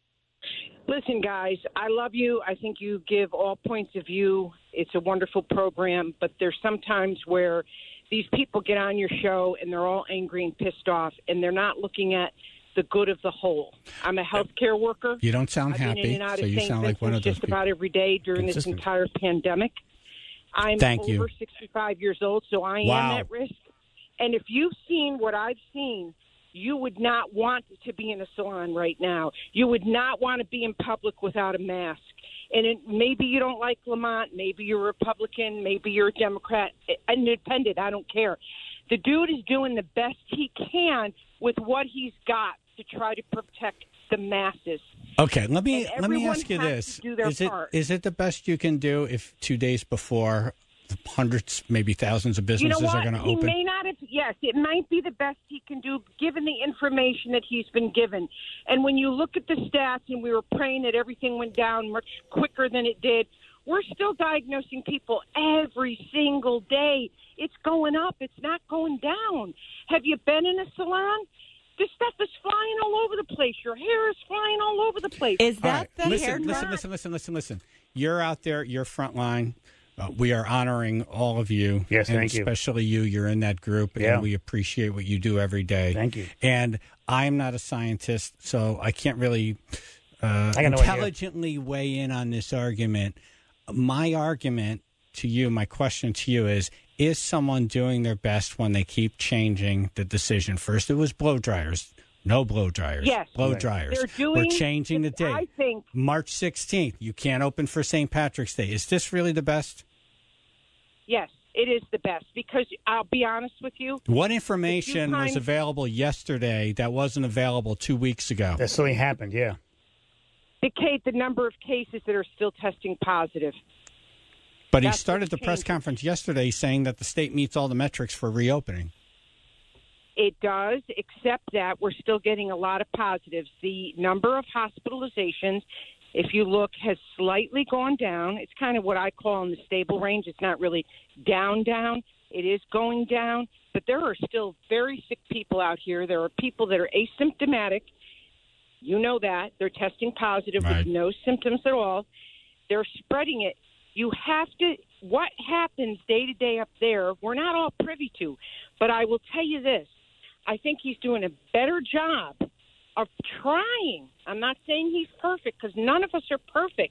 Listen, guys, I love you. I think you give all points of view. It's a wonderful program, but there's sometimes where these people get on your show and they're all angry and pissed off, and they're not looking at the good of the whole. I'm a healthcare worker. You don't sound I've been in happy, and out so of you Saint sound like one of Vincent's those just people. about every day during this Consistent. entire pandemic. I'm Thank over you. sixty-five years old, so I Wow. am at risk. And if you've seen what I've seen, you would not want to be in a salon right now. You would not want to be in public without a mask. And it, maybe you don't like Lamont. Maybe you're a Republican. Maybe you're a Democrat. Independent. I don't care. The dude is doing the best he can with what he's got to try to protect the masses. Okay, let me And let me everyone ask you has this: to do their is it part. is it the best you can do if two days before hundreds, maybe thousands of You know businesses what? are going to He open? may not have. Yes, it might be the best he can do given the information that he's been given. And when you look at the stats, and we were praying that everything went down much quicker than it did, we're still diagnosing people every single day. It's going up. It's not going down. Have you been in a salon? This stuff is flying all over the place. Your hair is flying all over the place. Is All that right, the listen, hair listen, knot? listen, listen, listen, listen. You're out there. You're frontline. Uh, we are honoring all of you. Yes, and thank you. Especially you. You're in that group, Yeah. and we appreciate what you do every day. Thank you. And I'm not a scientist, so I can't really uh, I got no idea. intelligently weigh in on this argument. My argument to you, my question to you is, is someone doing their best when they keep changing the decision? First, it was blow dryers. No blow dryers. Yes. Blow Right. dryers. They're doing- We're changing the date. I think March sixteenth. You can't open for Saint Patrick's Day. Is this really the best? yes, it is the best because I'll be honest with you. What information was times- available yesterday that wasn't available two weeks ago? That certainly happened, yeah. Dictate the number of cases that are still testing positive. But he That's started what's the press changing. conference yesterday saying that the state meets all the metrics for reopening. It does, except that we're still getting a lot of positives. The number of hospitalizations, if you look, has slightly gone down. It's kind of what I call in the stable range. It's not really down, down. It is going down. But there are still very sick people out here. There are people that are asymptomatic. You know that. They're testing positive Right. with no symptoms at all. They're spreading it. You have to, what happens day to day up there, we're not all privy to. But I will tell you this. I think he's doing a better job of trying. I'm not saying he's perfect because none of us are perfect.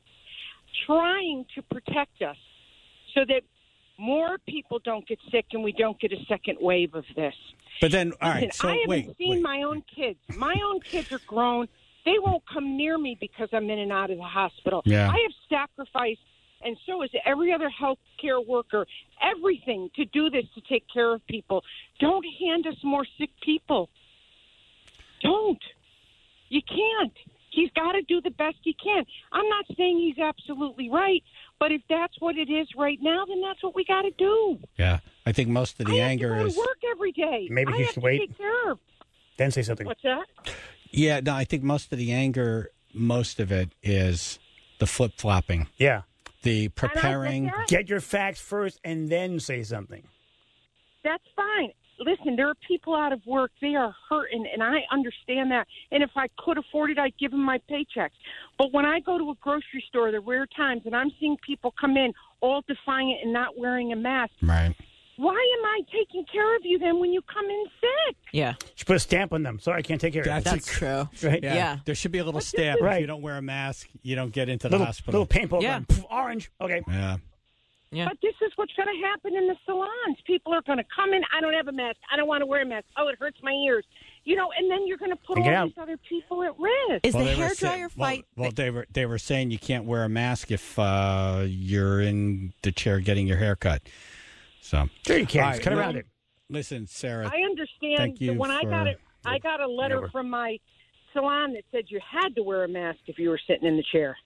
Trying to protect us so that more people don't get sick and we don't get a second wave of this. But then, all right, Listen, so I haven't wait, seen wait. my own kids. My own kids are grown. They won't come near me because I'm in and out of the hospital. Yeah. I have sacrificed, and so is every other healthcare worker, everything to do this to take care of people. Don't hand us more sick people. Don't. You can't. He's got to do the best he can. I'm not saying he's absolutely right, but if that's what it is right now, then that's what we got to do. Yeah, I think most of the I anger have to go is to work every day. Maybe I he have should to wait. Take care of. Then say something. What's that? Yeah, no, I think most of the anger, most of it is the flip flopping. Yeah. The preparing. Get your facts first and then say something. That's fine. Listen, there are people out of work. They are hurting, and I understand that. And if I could afford it, I'd give them my paychecks. But when I go to a grocery store, there are rare times, and I'm seeing people come in all defiant and not wearing a mask. Right. Why am I taking care of you then when you come in sick? Yeah. Should put a stamp on them. Sorry, I can't take care of it. That's true. Right? Yeah. Yeah. There should be a little But this stamp. is- If Right. you don't wear a mask, you don't get into the Little, hospital. little paintball Yeah. gun. Poof, orange. Okay. Yeah. Yeah. But this is what's going to happen in the salons. People are going to come in. I don't have a mask. I don't want to wear a mask. Oh, it hurts my ears. You know, and then you're going to put And all get out. these other people at risk. Is Well, the they were hair say- dryer well, fight? Well, they were they were saying you can't wear a mask if uh, you're in the chair getting your hair cut. So Sure you can. All Just right, cut well, around it. Listen, Sarah. I understand. Thank you that when I for- got it, I got a letter Never. from my salon that said you had to wear a mask if you were sitting in the chair.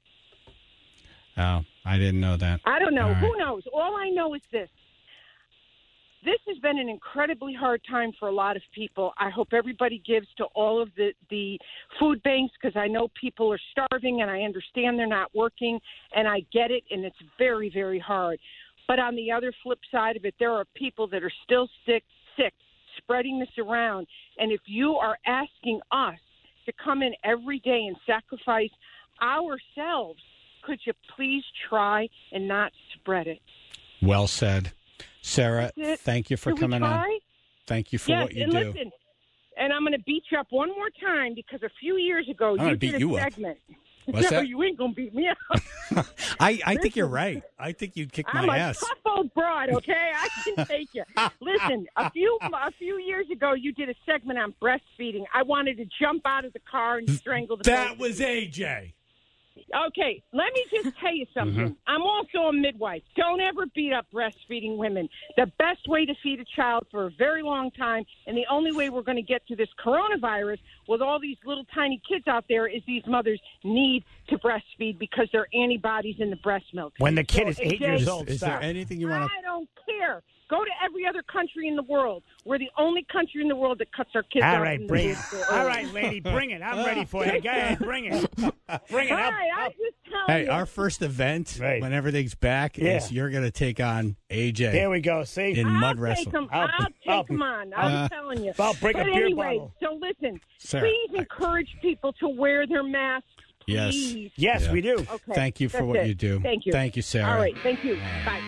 Oh, I didn't know that. I don't know. All right. Who knows? All I know is this. This has been an incredibly hard time for a lot of people. I hope everybody gives to all of the, the food banks because I know people are starving and I understand they're not working and I get it and it's very, very hard. But on the other flip side of it, there are people that are still sick, sick, spreading this around. And if you are asking us to come in every day and sacrifice ourselves, could you please try and not spread it? Well said, Sarah. That's it. Thank you for Should we coming on. try? Thank you for Yes, what you and do. listen, and I'm going to beat you up one more time because a few years ago gonna you beat did a you up. segment. What's no, that? you ain't going to beat me up. I, I think you're Listen. right. I think you'd kick my I'm a ass. tough old broad, okay? I can take you. Listen, a few a few years ago, you did a segment on breastfeeding. I wanted to jump out of the car and strangle the That baby. was A J. Okay, let me just tell you something. Mm-hmm. I'm also a midwife. Don't ever beat up breastfeeding women. The best way to feed a child for a very long time, and the only way we're going to get through this coronavirus with all these little tiny kids out there, is these mothers need to breastfeed because there are antibodies in the breast milk. When the kid is So, eight again, years Is, old, is stop. there anything you want to? I don't care. Go to every other country in the world. We're the only country in the world that cuts our kids All out. right, from bring the it. kids All early. right, lady, bring it. I'm ready for you. Go ahead, bring it. Bring it up. Hi, I up. just tell Hey, you. our first event Right. when everything's back Yeah. is you're going to take on A J There we go. See? in I'll mud take wrestling. them. I'll- I'll, I'll- take them on. I'm Uh, telling you. I'll break a but beer anyway, bottle. so listen. Sarah, please I- encourage people to wear their masks. Yes. Please. Yes, Yeah. we do. Okay. Thank you for that's what it. you do. Thank you. Thank you, Sarah. All right. Thank you. Bye.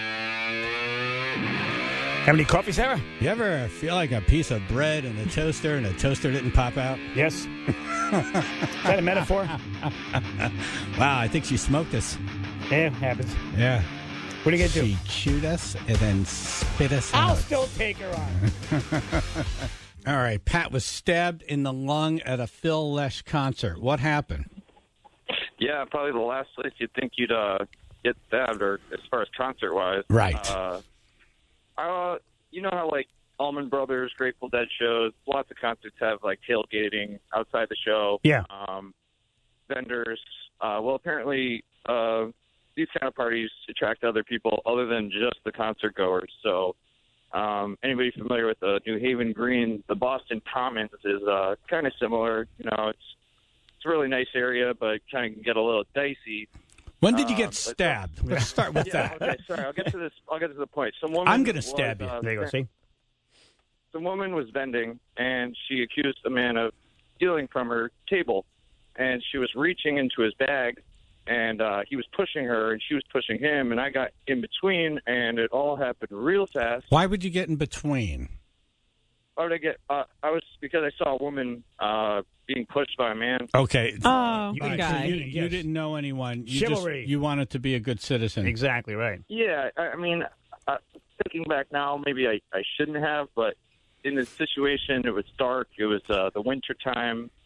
Have any coffee, Sarah? You ever feel like a piece of bread in a toaster and the toaster didn't pop out? Yes. Is that a metaphor? Wow, I think she smoked us. Yeah, it happens. Yeah. What are you going to do? She chewed us and then spit us I'll out. still take her on. All right, Pat was stabbed in the lung at a Phil Lesh concert. What happened? Yeah, probably the last place you'd think you'd uh, get stabbed, or as far as concert wise. Right. Uh, uh, you know how like Allman Brothers, Grateful Dead shows, lots of concerts have like tailgating outside the show. Yeah. Um, vendors. Uh, well, apparently uh, these kind of parties attract other people other than just the concert goers. So. Um, anybody familiar with the New Haven Green, the Boston Commons is uh, kind of similar. You know, it's it's a really nice area, but kind of can get a little dicey. When did you Um, get but- stabbed? Let's start with Yeah, that. okay, sorry. I'll get to this. I'll get to the point. Some woman I'm going to was, stab you. uh, There you go. See? Some woman was vending, and she accused a man of stealing from her table, and she was reaching into his bag, and uh, he was pushing her, and she was pushing him, and I got in between, and it all happened real fast. Why would you get in between? How did I get? Uh, I was because I saw a woman uh, being pushed by a man. Okay. Oh, You All good right, so guy. you, you Yes. didn't know anyone. You Chivalry. Just, you wanted to be a good citizen. Exactly right. Yeah, I I mean, uh, thinking back now, maybe I, I shouldn't have, but in this situation, it was dark. It was uh, the winter time,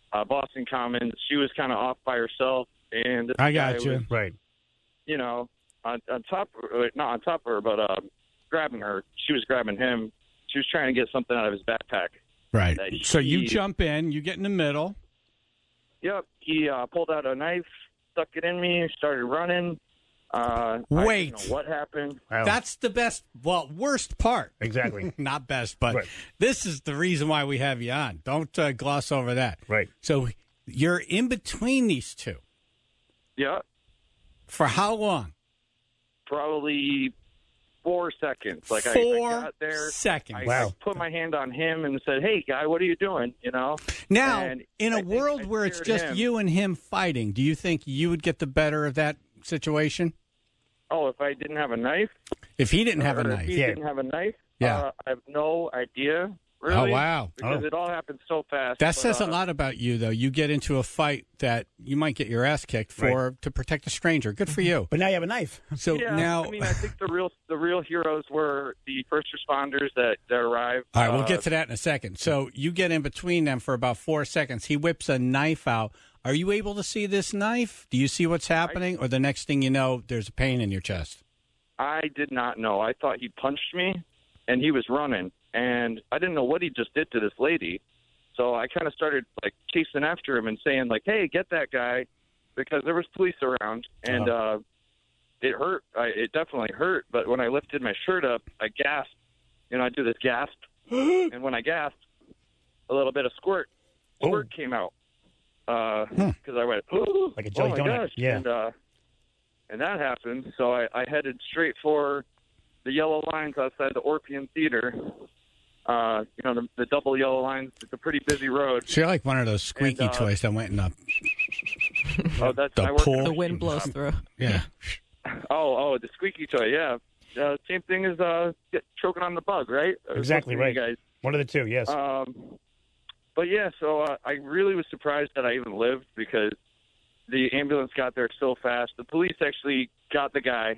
uh, Boston Commons. She was kind of off by herself, and this I guy got you. was, Right. you know, on, on top, not on top of her, but uh, grabbing her. She was grabbing him. She was trying to get something out of his backpack. Right. that So you he- jump in, you get in the middle. Yep. He uh, pulled out a knife, stuck it in me, started running. Uh, Wait. I didn't know what happened? That's the best, well, worst part. Exactly. Not best, but Right. this is the reason why we have you on. Don't uh, gloss over that. Right. So you're in between these two. Yeah. For how long? Probably four seconds. Like I, Four I got there. seconds. I, Wow. I put my hand on him and said, "Hey, guy, what are you doing?" You know. Now, And in I a think world I where it's scared just him. you and him fighting, do you think you would get the better of that situation? Oh, if I didn't have a knife. If he didn't have a or knife. If he didn't have a knife. Yeah. Uh, I have no idea. Really. Oh, wow. Because Oh. it all happened so fast. That but, says uh, a lot about you, though. You get into a fight that you might get your ass kicked for to protect a stranger. Good for you. But now you have a knife. So yeah, now, I mean, I think the real the real heroes were the first responders that, that arrived. all right, we'll Uh, get to that in a second. So you get in between them for about four seconds. He whips a knife out. Are you able to see this knife? Do you see what's happening? Or the next thing you know, there's a pain in your chest? I did not know. I thought he punched me, and he was running, and I didn't know what he just did to this lady. So I kind of started like chasing after him and saying like, "Hey, get that guy," because there was police around, and Uh-huh. uh, it hurt. I, it definitely hurt. But when I lifted my shirt up, I gasped. You know, I do this gasp, and when I gasped, a little bit of squirt squirt came out because I went Like a oh jelly my donut. gosh, Yeah. and uh, and that happened. So I, I headed straight for the yellow lines outside the Orpheum Theater. Uh, you know, the, the double yellow lines. It's a pretty busy road. So you're like one of those squeaky And, uh, toys that went in the, Oh, that's the I work pool. in a The wind machine blows shop. through. Yeah. Oh, oh, the squeaky toy. Yeah, uh, same thing as uh, get, choking on the bug, right? I was Exactly listening to right. you guys. One of the two, yes. Um, but yeah, so uh, I really was surprised that I even lived because the ambulance got there so fast. The police actually got the guy.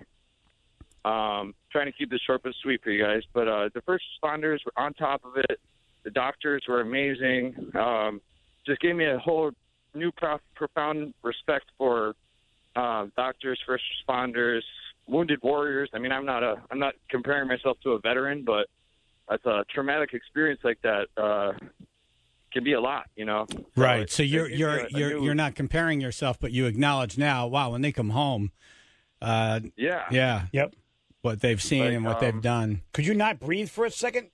Um, trying to keep this short but sweet for you guys, but uh, the first responders were on top of it. The doctors were amazing. Um, just gave me a whole new prof- profound respect for uh, doctors, first responders, wounded warriors. I mean, I'm not a I'm not comparing myself to a veteran, but that's a traumatic experience like that uh, can be a lot, you know. Right. it- So you're it gives you're you a- a you're new- you're not comparing yourself, but you acknowledge now. Wow, when they come home, uh, yeah, yeah, Yep. what they've seen Like, and what um, they've done. Could you not breathe for a second?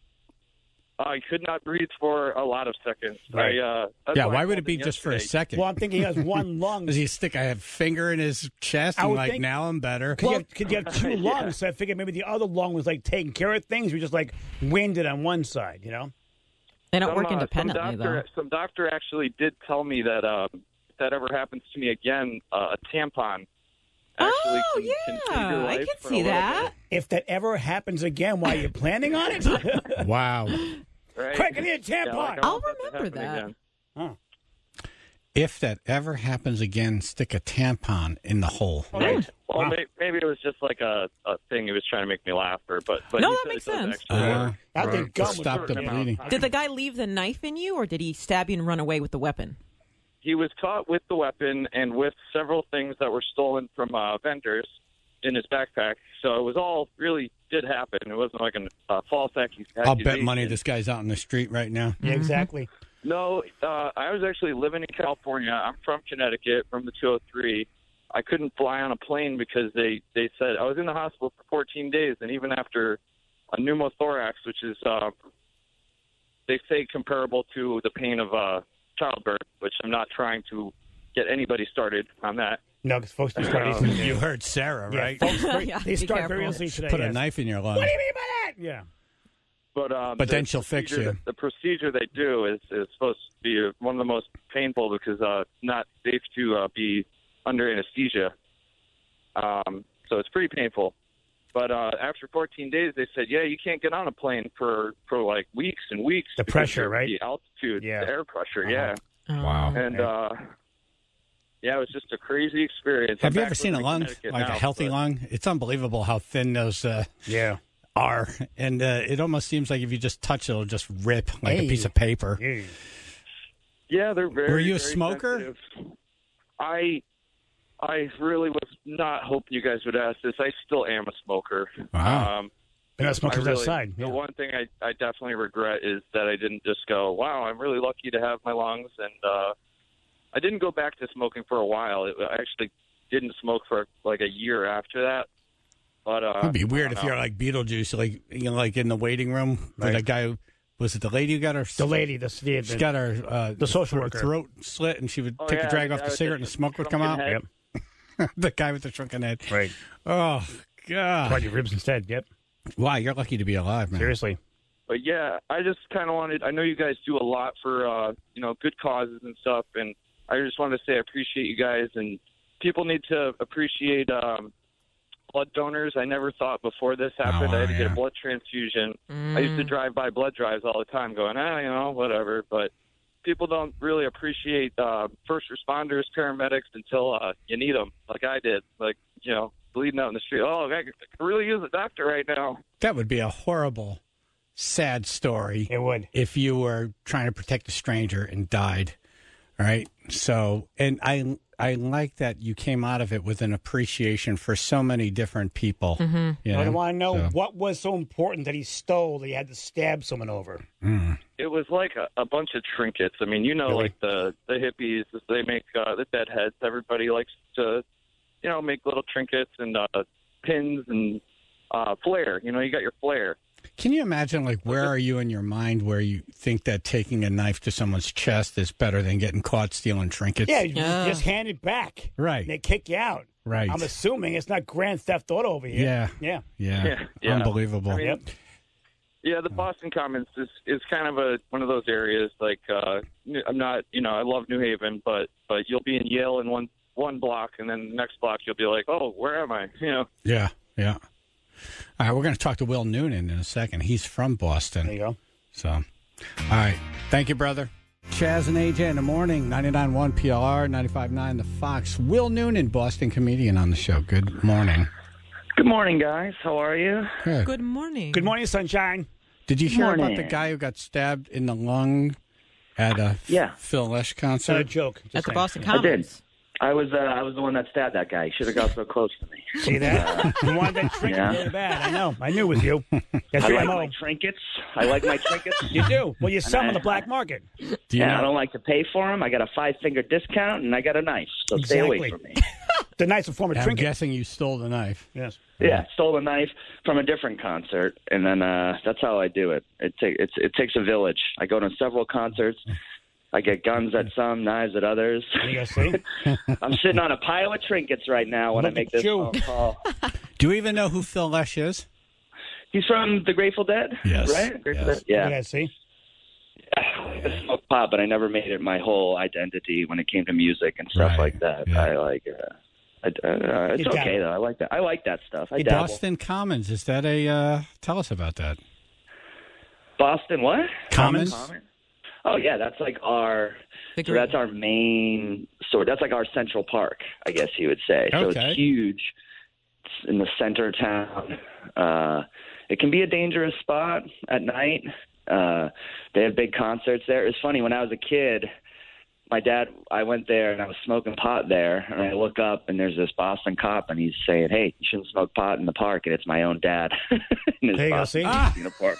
I could not breathe for a lot of seconds. Right. I, uh, that's Yeah. I Why would called it be in just for a yesterday. second? Well, I'm thinking he has one lung. Does he stick a finger in his chest I and would like think- now I'm better? Could, you have, could you have two Yeah. lungs? So I figured maybe the other lung was like taking care of things. You just like winded on one side, you know? They don't Some, work uh, independently, some doctor, though. Some doctor actually did tell me that um, if that ever happens to me again, uh, a tampon actually Oh, can, yeah. can save your I life could for a see little that. If that ever happens again, why are you planning on it? Wow. bit, right? Quick, I need a Yeah, tampon. like, I I'll want to remember happen that. again. Huh. If that ever happens again, stick a tampon in the hole. Right. Well, Wow. may, maybe it was just like a, a thing he was trying to make me laugh, or but but No, he that said it makes does sense. actually Uh, work. I or think gum would stop the hurt me. bleeding. Did the guy leave the knife in you, or did he stab you and run away with the weapon? He was caught with the weapon and with several things that were stolen from uh, vendors in his backpack. So it was all really did happen. It wasn't like a uh, false accus- accusation. I'll bet money this guy's out in the street right now. Yeah, exactly. No, uh, I was actually living in California. I'm from Connecticut, from the two oh three. I couldn't fly on a plane because they, they said I was in the hospital for fourteen days, and even after a pneumothorax, which is uh, they say comparable to the pain of uh, childbirth, which I'm not trying to get anybody started on that. No, because folks do start Um, easily. You heard Sarah, Yeah, right? folks, very- Yeah, they be start very careful. easily today. Put a yes. knife in your lung. What do you mean by that? Yeah. But um, But the then she'll fix procedure- you. The procedure they do is, is supposed to be one of the most painful because uh, it's not safe to uh, be under anesthesia. Um, so it's pretty painful. But uh, after fourteen days, they said, yeah, you can't get on a plane for, for like weeks and weeks. The because pressure, of right? The altitude, Yeah. the air pressure, Uh-huh. yeah. Wow. And, uh, yeah, it was just a crazy experience. Have I'm you back ever seen a living in lung, Connecticut like now, a healthy but- lung? It's unbelievable how thin those uh, Yeah. are. And uh, it almost seems like if you just touch it, it'll just rip like Hey. a piece of paper. Yeah. Yeah, they're very. Were you a very smoker? sensitive. I, I really was not hoping you guys would ask this. I still am a smoker. Wow. Um, You're not smoking I really- outside. The Yeah. one thing I, I definitely regret is that I didn't just go, wow, I'm really lucky to have my lungs. And uh, I didn't go back to smoking for a while. It, I actually didn't smoke for like a year after that. But uh, It'd be I weird don't if know. you're like Beetlejuice, like you know, like in the waiting room with Right. a guy. Who, was it the lady who got her? The lady, the, the, She got her uh, the social her worker. throat slit, and she would Oh, take yeah, a drag the off guy the with cigarette, the and the smoke would come out. shrunken head. Yep. The guy with the shrunken head. Right. Oh God! Tried your ribs instead. Yep. Wow, you're lucky to be alive, man. Seriously. But yeah, I just kind of wanted. I know you guys do a lot for uh, you know good causes and stuff, and I just wanted to say I appreciate you guys. And people need to appreciate um, blood donors. I never thought before this happened Oh, I had to get yeah. a blood transfusion. I used to drive by blood drives all the time, going, ah, you know, whatever. But people don't really appreciate uh, first responders, paramedics until uh, you need them, like I did. Like you know, bleeding out in the street. Oh, I could really use a doctor right now. That would be a horrible, sad story. It would. If you were trying to protect a stranger and died. All right. So, and I, I like that you came out of it with an appreciation for so many different people. Mm-hmm. You I know? want to know So- what was so important that he stole that he had to stab someone over. Mm. It was like a, a bunch of trinkets. I mean, you know, Really? like the the hippies, they make uh, the deadheads. Everybody likes to, you know, make little trinkets and uh, pins and uh, flair. You know, you got your flair. Can you imagine, like, where are you in your mind where you think that taking a knife to someone's chest is better than getting caught stealing trinkets? Yeah, you Yeah. just hand it back. Right. And they kick you out. Right. I'm assuming it's not Grand Theft Auto over here. Yeah. Yeah. Yeah. Yeah, yeah. Unbelievable. I mean, Yep. Yeah, the Boston Commons is, is kind of a one of those areas. Like, uh, I'm not, you know, I love New Haven, but but you'll be in Yale in one one block, and then the next block you'll be like, oh, where am I? You know. Yeah. Yeah. All right. We're going to talk to Will Noonan in a second. He's from Boston. There you go. So, all right. Thank you, brother. Chaz and A J in the morning, ninety-nine point one P L R, ninety-five point nine The Fox. Will Noonan, Boston comedian on the show. Good morning. Good morning, guys. How are you? Good. Good morning. Good morning, sunshine. Did you hear about Morning. the guy who got stabbed in the lung at a Yeah. Phil Lesh It's not a concert? joke. Just At the saying. Boston I did. Commons. I was uh, I was the one that stabbed that guy. He should have got so close to me. See that? You wanted that trinket Yeah. really bad. I know. I knew it was you. That's I your like M O. my trinkets. I like my trinkets. You do. Well, you sell them on I- the black market. Do you and I know? don't like to pay for them. I got a five finger discount, and I got a knife. So stay away Exactly. from me. The nice form of I'm trinket. guessing you stole the knife. Yes. Yeah, stole a knife from a different concert, and then uh, that's how I do it. It, ta- it's, it takes a village. I go to several concerts. I get guns at some, knives at others. You guys see? I'm sitting on a pile of trinkets right now when Look I make at this you. phone call. Do you even know who Phil Lesh is? He's from the Grateful Dead, Yes. right? Grateful Yes. Dead? Yeah. You guys see? I smoke pot, but I never made it my whole identity when it came to music and stuff Right. like that. Yeah. I like. Uh, I, uh, it's You dabble. okay though. I like that. I like that stuff. I dabble. Boston Commons. Is that a? Uh, tell us about that. Boston, what? Commons. Common? Oh yeah, that's like our. The So green. that's our main sort. That's like our Central Park, I guess you would say. So Okay. it's huge. It's in the center of town. Uh, it can be a dangerous spot at night. Uh, they have big concerts there. It's funny when I was a kid. My dad, I went there and I was smoking pot there, and I look up and there's this Boston cop, and he's saying, "Hey, you shouldn't smoke pot in the park," and it's my own dad in his There you go, Boston see? Ah. uniform.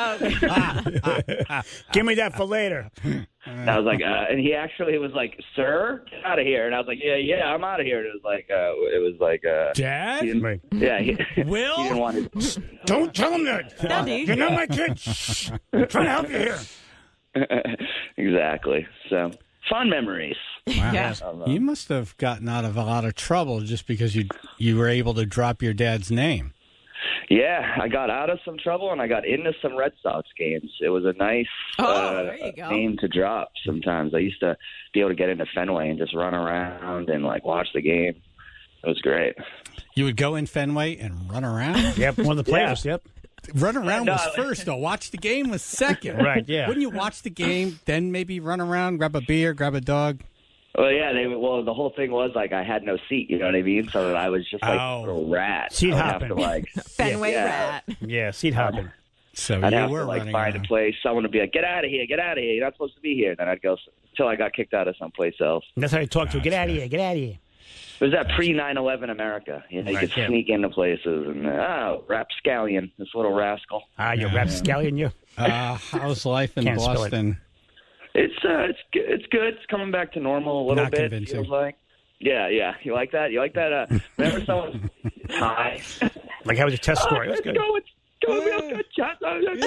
Oh, Give me that for later. And I was like, uh, and he actually was like, "Sir, get out of here!" And I was like, "Yeah, yeah, I'm out of here." And it was like, uh, it was like, uh, he Dad. didn't- Right. yeah, he, Will? he didn't want to. Don't tell him that. Daddy. You're not my kid. Shh. I'm trying to help you here. Exactly. So fun memories. Wow. Yeah. You must have gotten out of a lot of trouble just because you you were able to drop your dad's name. Yeah, I got out of some trouble and I got into some Red Sox games. It was a nice Oh, uh, there you go. name to drop. Sometimes I used to be able to get into Fenway and just run around and like watch the game. It was great. You would go in Fenway and run around. Yep, one of the players. Yep. Run around No, was I- first, though. Watch the game was second. Right, yeah. Wouldn't you watch the game, then maybe run around, grab a beer, grab a dog? Well, yeah, they well the whole thing was like I had no seat, you know what I mean? So I was just like Oh. a rat. Seat I would have hopping. to, like, Fenway yeah. rat. Yeah, seat hopping. So I'd you have were to like running find around. a place. Someone would be like, "Get out of here! Get out of here! You're not supposed to be here." Then I'd go until I got kicked out of someplace else. And that's how you talk to. Get out of here. Get out of here. It was that pre nine eleven America. You know, you Right, could yeah. sneak into places and oh, rapscallion, this little rascal. Ah, you rapscallion, you. Uh, how's life in Can't spell it. Boston? It's uh, it's good. It's good. It's coming back to normal a little Not bit. convincing. Feels like. Yeah, yeah. You like that? You like that? Uh, whenever someone's high. Like, how was your test score? It was It's good. going, it's going real good, Chuck.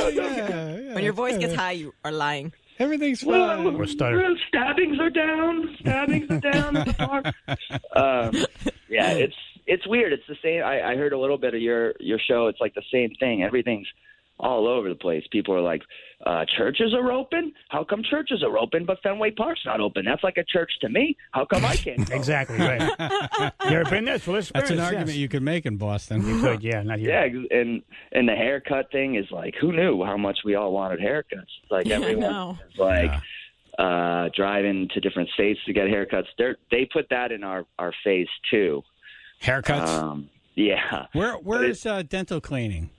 When your voice gets high, you are lying. Everything's Well, fine. Or stutter. well, stabbings are down. Stabbings are down at the park. Um, yeah, it's it's weird. It's the same. I, I heard a little bit of your your show. It's like the same thing. Everything's all over the place. People are like, uh, churches are open? How come churches are open but Fenway Park's not open? That's like a church to me. How come I can't go? Exactly, right. You ever been there? It's full That's an experience, argument yes. you could make in Boston. You could, yeah. Not here. Yeah, and and the haircut thing is like, who knew how much we all wanted haircuts? It's like Yeah, I everyone know. is like uh, driving to different states to get haircuts. They they put that in our, our phase two. Haircuts? Um, yeah. Where Where But is uh, dental cleaning?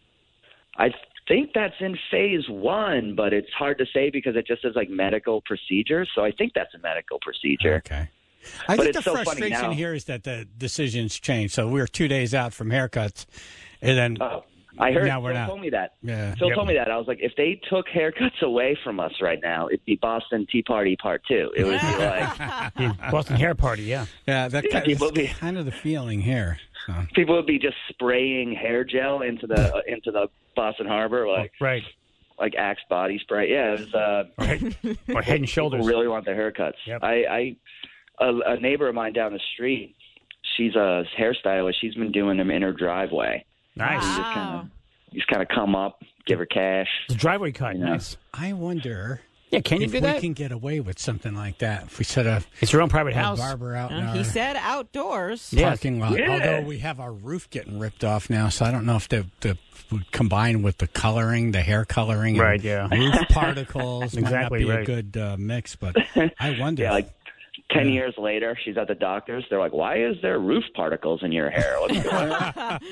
I think that's in phase one, but it's hard to say because it just says like medical procedure. So I think that's a medical procedure. Okay. I But think it's the so funny frustration now. here is that the decisions change. So we're two days out from haircuts, and then Oh, I heard now we're Phil not. told me that. Yeah. Phil Yep. told me that. I was like, if they took haircuts away from us right now, it'd be Boston Tea Party Part Two. It would be like The Boston Hair Party, yeah. Yeah, that Yeah, kind, people that's be- kind of the feeling here. So. people would be just spraying hair gel into the uh, into the Boston Harbor, like Right. like Axe body spray. Yeah, it was. Uh, Right. Or Head and people Shoulders. really want their haircuts. Yep. I, I a, a neighbor of mine down the street, she's a hairstylist. She's been doing them in her driveway. Nice. You just kind of you just kind of come up, give her cash. The driveway cut. You know. Nice. I wonder Yeah, can you if do we that? can get away with something like that. If we set a, It's your own private a house. barber out in Uh, our he said outdoors. Yeah. parking lot, Yeah. although we have our roof getting ripped off now, so I don't know if the the would combine with the coloring, the hair coloring, and Right, yeah. roof particles. Exactly, might not be right. a good uh, mix, but I wonder. Yeah, like ten years later, she's at the doctor's. They're like, "Why is there roof particles in your hair? What's going on?"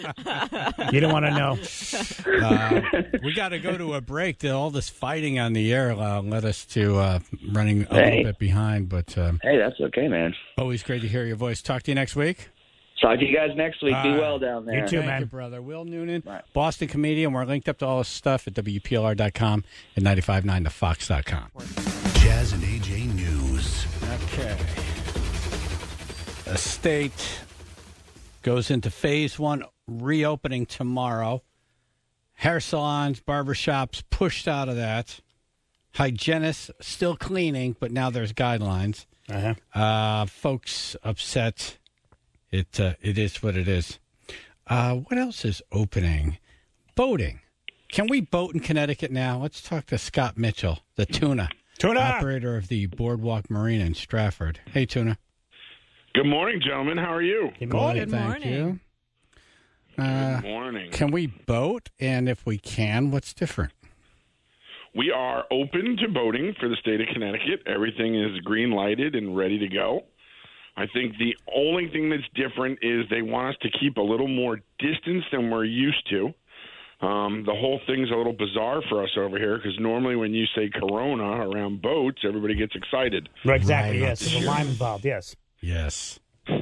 You don't want to know. Uh, we got to go to a break. All this fighting on the air uh, led us to uh, running a Hey. little bit behind, but um, Hey, that's okay, man. always great to hear your voice. Talk to you next week. Talk to you guys next week. Be All right. well down there. You too, Thank man. you, brother. Will Noonan, Right. Boston comedian. We're linked up to all his stuff at W P L R dot com and ninety-five point nine to fox dot com. Jazz and A J News. Okay. The state goes into phase one reopening tomorrow. Hair salons, barbershops pushed out of that. Hygienists still cleaning, but now there's guidelines. Uh-huh. Uh, folks upset. It uh, it is what it is. Uh, what else is opening? Boating. Can we boat in Connecticut now? Let's talk to Scott Mitchell, the tuna, Tuna! operator of the Boardwalk Marina in Stratford. Hey, tuna. Good morning, gentlemen. How are you? Good Good, morning. thank you. Uh, Good morning. can we boat? And if we can, what's different? We are open to boating for the state of Connecticut. Everything is green lighted and ready to go. I think the only thing that's different is they want us to keep a little more distance than we're used to. Um, the whole thing's a little bizarre for us over here because normally when you say Corona around boats, everybody gets excited. Right, exactly, Right. yes. There's a lime involved, yes. Yes.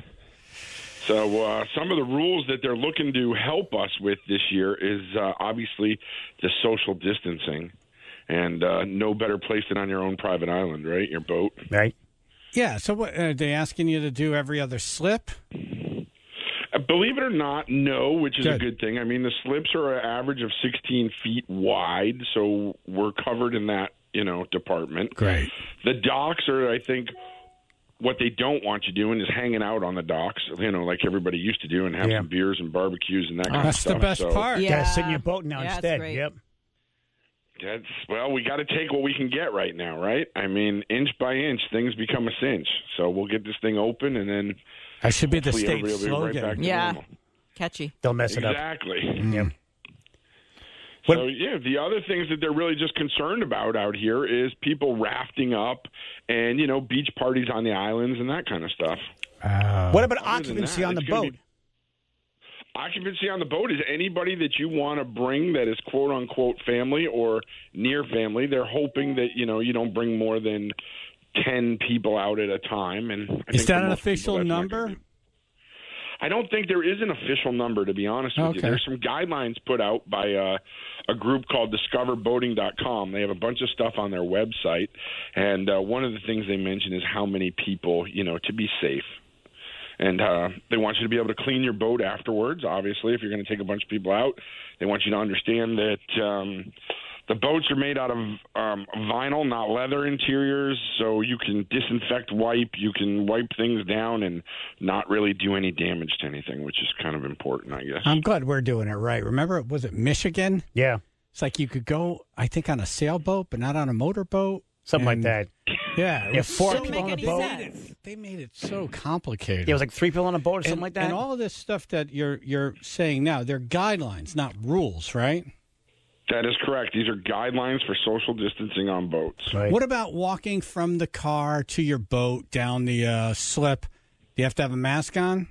So uh, some of the rules that they're looking to help us with this year is uh, obviously the social distancing. And uh, no better place than on your own private island, right? Your boat. Right. Yeah. So what are they asking you to do every other slip? Uh, Believe it or not, no, which is Good. a good thing. I mean, the slips are an average of sixteen feet wide, so we're covered in that, you know, department. Great. The docks are, I think, what they don't want you doing is hanging out on the docks, you know, like everybody used to do, and have Yeah. some beers and barbecues and that kind That's of stuff. the best So part. Yeah. Gotta sit in your boat now Yeah, it's instead. great. Yep. That's well, we got to take what we can get right now, right? I mean, inch by inch, things become a cinch. So we'll get this thing open, and then That should be the hopefully state everybody will be right back slogan. to Yeah. normal. Catchy. Don't mess it up. Exactly. Yep. So yeah, the other things that they're really just concerned about out here is people rafting up, and you know, beach parties on the islands and that kind of stuff. Uh, What about Other than occupancy that, on the it's gonna boat? be- occupancy on the boat is anybody that you want to bring that is quote unquote family or near family. They're hoping that, you know, you don't bring more than ten people out at a time. And I is think that for an most official people, that's not number? gonna be- I don't think there is an official number, to be honest with Okay. you. There's some guidelines put out by uh, a group called discover boating dot com. They have a bunch of stuff on their website, and uh, one of the things they mention is how many people, you know, to be safe. And uh, they want you to be able to clean your boat afterwards, obviously, if you're going to take a bunch of people out. They want you to understand that um, the boats are made out of um, vinyl, not leather interiors, so you can disinfect wipe, you can wipe things down and not really do any damage to anything, which is kind of important, I guess. I'm glad we're doing it right. Remember, was it Michigan? Yeah. It's like you could go, I think, on a sailboat, but not on a motorboat. Something And- like that. Yeah. it Yeah, was four so people on a boat. complicated. They made it so complicated. Yeah, it was like three people on a boat or something and, like that. And all of this stuff that you're you're saying now, they're guidelines, not rules, right? That is correct. These are guidelines for social distancing on boats. Right. What about walking from the car to your boat down the uh, slip? Do you have to have a mask on?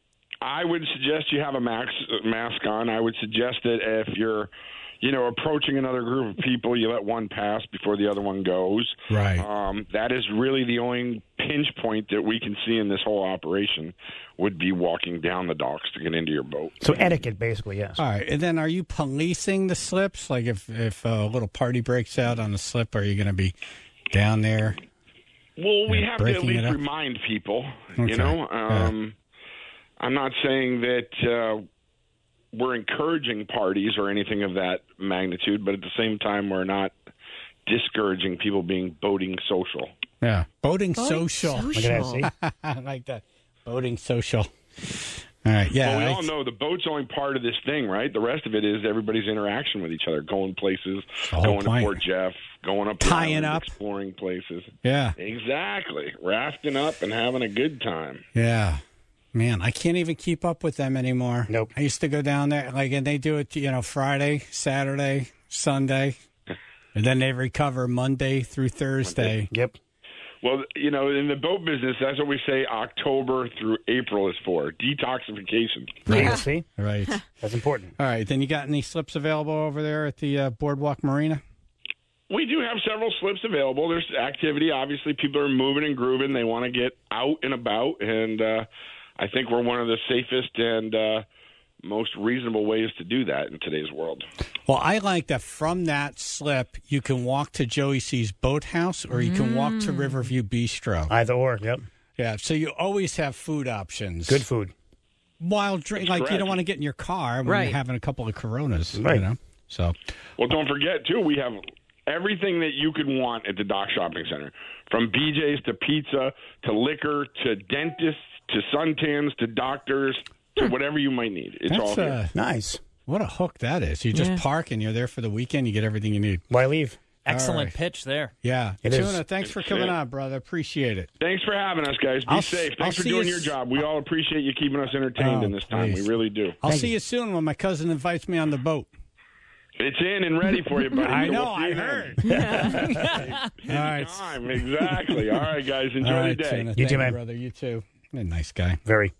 I would suggest you have a max, mask on. I would suggest that if you're, you know, approaching another group of people, you let one pass before the other one goes. Right. Um, that is really the only pinch point that we can see in this whole operation would be walking down the docks to get into your boat. So etiquette, basically, yes. All right. And then are you policing the slips? Like if, if a little party breaks out on the slip, are you going to be down there? Well, we Yeah, have to at breaking least it up. remind people, Okay. you know. Yeah. Um, I'm not saying that uh, we're encouraging parties or anything of that magnitude, but at the same time, we're not discouraging people being boating social. Yeah. Boating, Boating social. social. Look at that, see? I like that. Boating social. All right. Yeah. well, we I- all know the boat's only part of this thing, right? The rest of it is everybody's interaction with each other, going places, The whole going point. to Port Jeff, going up the Tying island, up. exploring places. Yeah. Exactly. Rafting up and having a good time. Yeah. Man, I can't even keep up with them anymore. Nope. I used to go down there, like, and they do it, you know, Friday, Saturday, Sunday, and then they recover Monday through Thursday. Yep. Well, you know, in the boat business, that's what we say October through April is for, detoxification. Yeah, see? Right. That's important. All right. Then you got any slips available over there at the uh, Boardwalk Marina? We do have several slips available. There's activity. Obviously, people are moving and grooving. They want to get out and about, and uh, I think we're one of the safest and uh, most reasonable ways to do that in today's world. Well, I like that from that slip, you can walk to Joey C's Boathouse or you can walk to Riverview Bistro. Either or, yep. Yeah, so you always have food options. Good food. While drink, That's like you correct. don't want to get in your car when Right. you're having a couple of Coronas, Right. you know. So, Well, don't forget, too, we have everything that you could want at the Dock Shopping Center, from B J's to pizza to liquor to dentists to suntans to doctors to whatever you might need. It's all that's here. uh, Nice. what a hook that is. You just Yeah. park and you're there for the weekend. You get everything you need. Why leave? Excellent right. pitch there. Yeah, It is. Tuna, thanks for It's coming it. on, brother. Appreciate it. Thanks for having us, guys. Be I'll- safe. I'll Thanks for see doing you your s- job. We all appreciate you keeping us entertained Oh, in this time. please. We really do. I'll Thank see you. soon when my cousin invites me on the boat. It's in and ready for you, buddy. I So know, we'll see I you then. heard. All right. Time, exactly. All right, guys. Enjoy All right, the day. Tuna, You thank too, man. brother. You too. You're a nice guy. Very.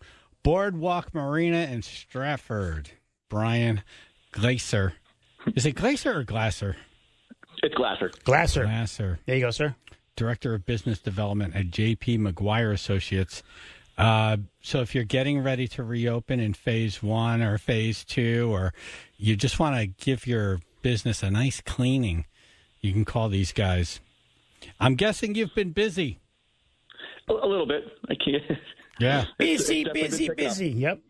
Boardwalk Marina in Stratford. Brian Glaser. Is it Glaser or Glasser? It's Glasser. Glasser. Glasser. There you go, sir. Director of Business Development at J P McGuire Associates. Uh, so if you're getting ready to reopen in phase one or phase two, or you just want to give your business a nice cleaning, you can call these guys. I'm guessing you've been busy. A, a little bit. I can't. Yeah. Busy, definitely been busy, picking up. busy. Yep.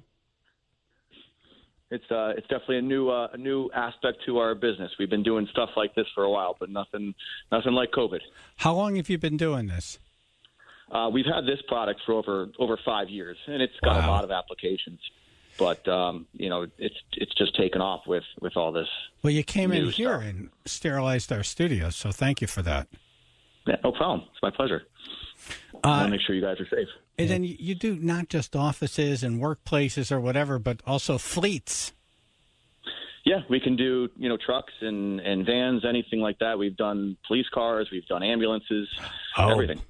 It's uh, it's definitely a new uh, a new aspect to our business. We've been doing stuff like this for a while, but nothing nothing like COVID. How long have you been doing this? Uh, we've had this product for over over five years, and it's got Wow. a lot of applications. But um, you know, it's it's just taken off with, with all this. Well, you came in New here stuff. and sterilized our studio, so thank you for that. Yeah, no problem. It's my pleasure. I want to make sure you guys are safe. And then you you do not just offices and workplaces or whatever, but also fleets. Yeah, we can do you know trucks and, and vans, anything like that. We've done police cars, we've done ambulances, Oh. everything.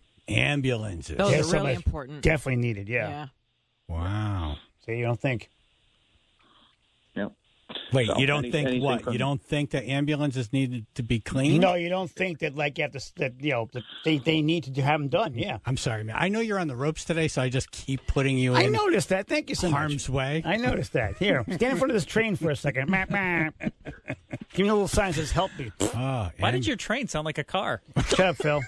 Ambulances. Those Yeah, are somebody- really important. Definitely needed, yeah. Yeah. Wow. See, you don't think. Yeah. Wait, So, you don't any- think anything what? from- You don't think that ambulances needed to be cleaned? No, you don't think that like you have to that you know that they they need to have them done. Yeah. I'm sorry, man. I know you're on the ropes today, so I just keep putting you I in noticed that. Thank you so harm's much. way. I noticed that. Here, stand in front of this train for a second. Mah, mah. Give me a little sign that says "Help me." Oh, Why did your train sound like a car? Shut up, Phil.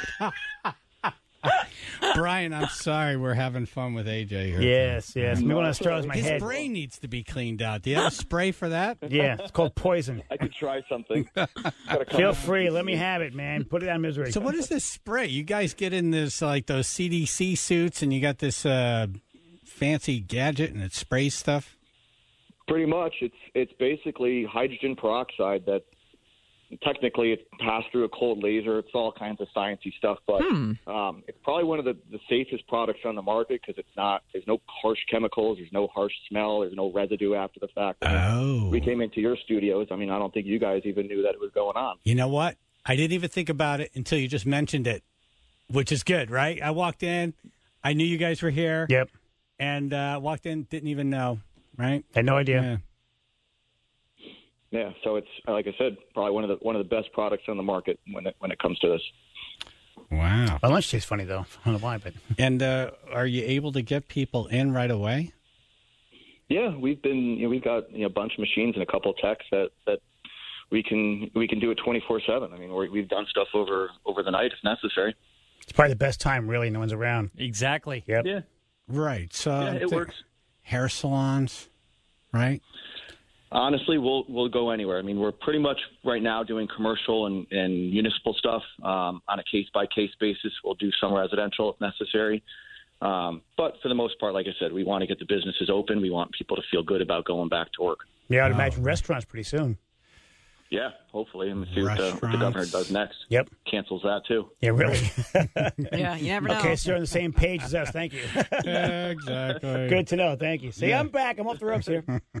Brian, I'm sorry. We're having fun with A J here. Yes, yes. Maybe one of the straws in my His head. brain needs to be cleaned out. Do you have a spray for that? Yeah, it's called poison. I could try something. Feel free. Let me have it, man. Put it on misery. So what is this spray? You guys get in this like those C D C suits, and you got this uh, fancy gadget, and it sprays stuff. Pretty much, it's it's basically hydrogen peroxide that technically it's passed through a cold laser. It's all kinds of sciencey stuff, but Hmm. um, it's probably one of the, the safest products on the market because it's not. There's no harsh chemicals. There's no harsh smell. There's no residue after the fact. Oh. We came into your studios. I mean, I don't think you guys even knew that it was going on. You know what? I didn't even think about it until you just mentioned it, which is good, right? I walked in, I knew you guys were here. Yep. And uh, walked in, didn't even know, right? Had no idea. Yeah. Yeah, so it's like I said, probably one of the one of the best products on the market when it when it comes to this. Wow. My lunch tastes funny though. I don't know why, but And uh, are you able to get people in right away? Yeah, we've been you know, we've got you know, a bunch of machines and a couple of techs that, that we can we can do it twenty-four seven. I mean, we're, we've done stuff over over the night if necessary. it's probably the best time. Really, no one's around. Exactly. Yep. Yeah. Right. So Yeah, it the works. Hair salons, right? Honestly, we'll we'll go anywhere. I mean, we're pretty much right now doing commercial and, and municipal stuff um, on a case by case basis. We'll do some residential if necessary, um, but for the most part, like I said, we want to get the businesses open. We want people to feel good about going back to work. Yeah, I'd imagine restaurants pretty soon. Yeah, hopefully, and see what the, what the governor does next. Yep, cancels that too. Yeah, really. Yeah, you never know. Okay, so you're on the same page as us. Thank you. Yeah, exactly. Good to know. Thank you. See, Yeah. I'm back. I'm off the ropes here.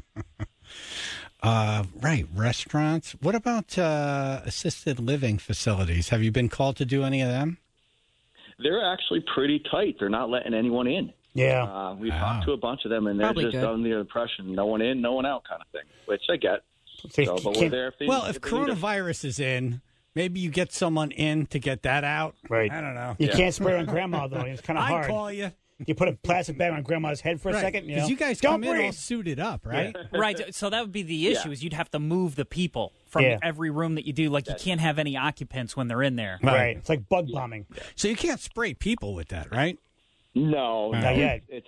Uh, right. Restaurants. What about uh, assisted living facilities? Have you been called to do any of them? They're actually pretty tight. They're not letting anyone in. Yeah. Uh, we've talked to a bunch of them, and they're Probably just good. under the impression no one in, no one out kind of thing, which I get. So, but we're there if they, well, if they need us. coronavirus is in, maybe you get someone in to get that out. Right. I don't know. You can't spray on grandma though. It's kind of I'd hard. call you. You put a plastic bag on grandma's head for a Right, second. You, 'cause know? you guys don't come in all breathe. suited up, right? Right. So that would be the issue: Yeah. is you'd have to move the people from Yeah. every room that you do. Like you can't have any occupants when they're in there. Right. It's like bug bombing. So you can't spray people with that, right? No, Not no, yet. It's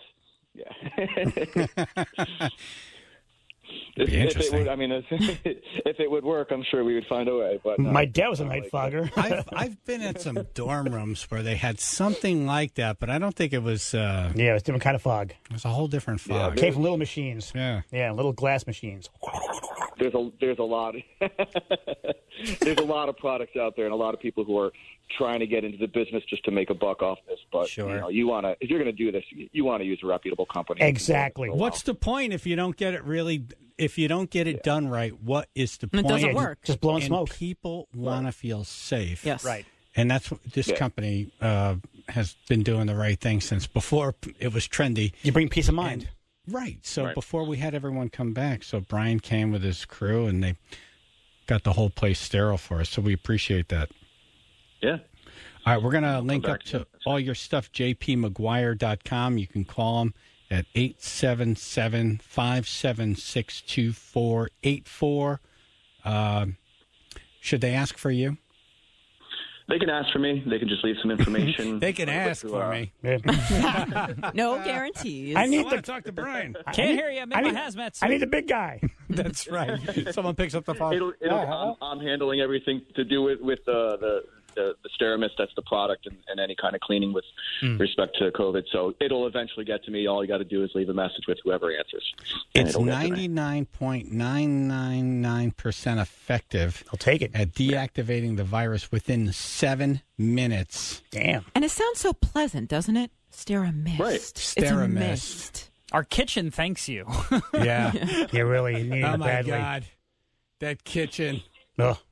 yeah. Be If, if it interesting. would, I mean, if, if it would work, I'm sure we would find a way. But uh, My dad was a night fogger. I've I've been at some dorm rooms where they had something like that, but I don't think it was. Uh, Yeah, it was a different kind of fog. It was a whole different fog. It came from little machines. Yeah. Yeah, little glass machines. there's a there's a lot there's a lot of products out there, and a lot of people who are trying to get into the business just to make a buck off this. But Sure. you know, you want to if you're going to do this, you, you want to use a reputable company. Exactly. What's the point if you don't get it really? If you don't get it done right, what is the It point? doesn't work. Just blowing And smoke. People want to feel safe. Yes. Right. And that's what this Yeah. company uh, has been doing the right thing since before it was trendy. You bring peace of mind. And- right. So Right. before we had everyone come back, so Brian came with his crew and they got the whole place sterile for us. So we appreciate that. Yeah. All right, we're going to link back up to all your stuff, j p mcguire dot com. You can call them at eight seven seven, five seven six, two four eight four. Um, should they ask for you? They can ask for me. They can just leave some information. They can Uh, ask to, for uh, me. No guarantees. I need I want to to talk to Brian. Can't hear you. I'm in I my need, hazmat suit. I need the big guy. That's right. Someone picks up the phone. It'll, it'll, I'm, I'm handling everything to do with with uh, the the the Steramist. That's the product, and, and any kind of cleaning with Mm. respect to COVID. So it'll eventually get to me. All you got to do is leave a message with whoever answers. And It's it'll get to me. ninety-nine point nine nine nine percent effective. I'll take it. At deactivating the virus within seven minutes. Damn. And it sounds so pleasant, doesn't it? Steramist. Right. It's a Steramist. mist. Our kitchen thanks you. Yeah. You really need Oh, it my badly. God. That kitchen. Ugh.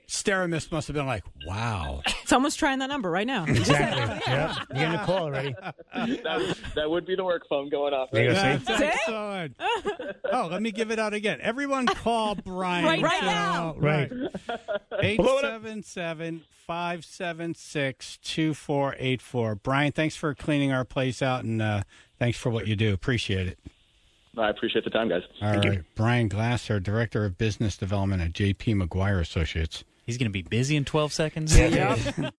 Stereomiss must have been like, wow. Someone's trying that number right now. Exactly. Yep. You're getting a call already. that, that would be the work phone going off. There you go, That's see? excellent. Oh, let me give it out again. Everyone call Brian. Right, right now. Right. eight seven seven, five seven six, two four eight four. Brian, thanks for cleaning our place out, and uh, thanks for what you do. Appreciate it. I appreciate the time, guys. All Thank right. you. Brian Glasser, Director of Business Development at J P McGuire Associates. He's going to be busy in twelve seconds. Yeah.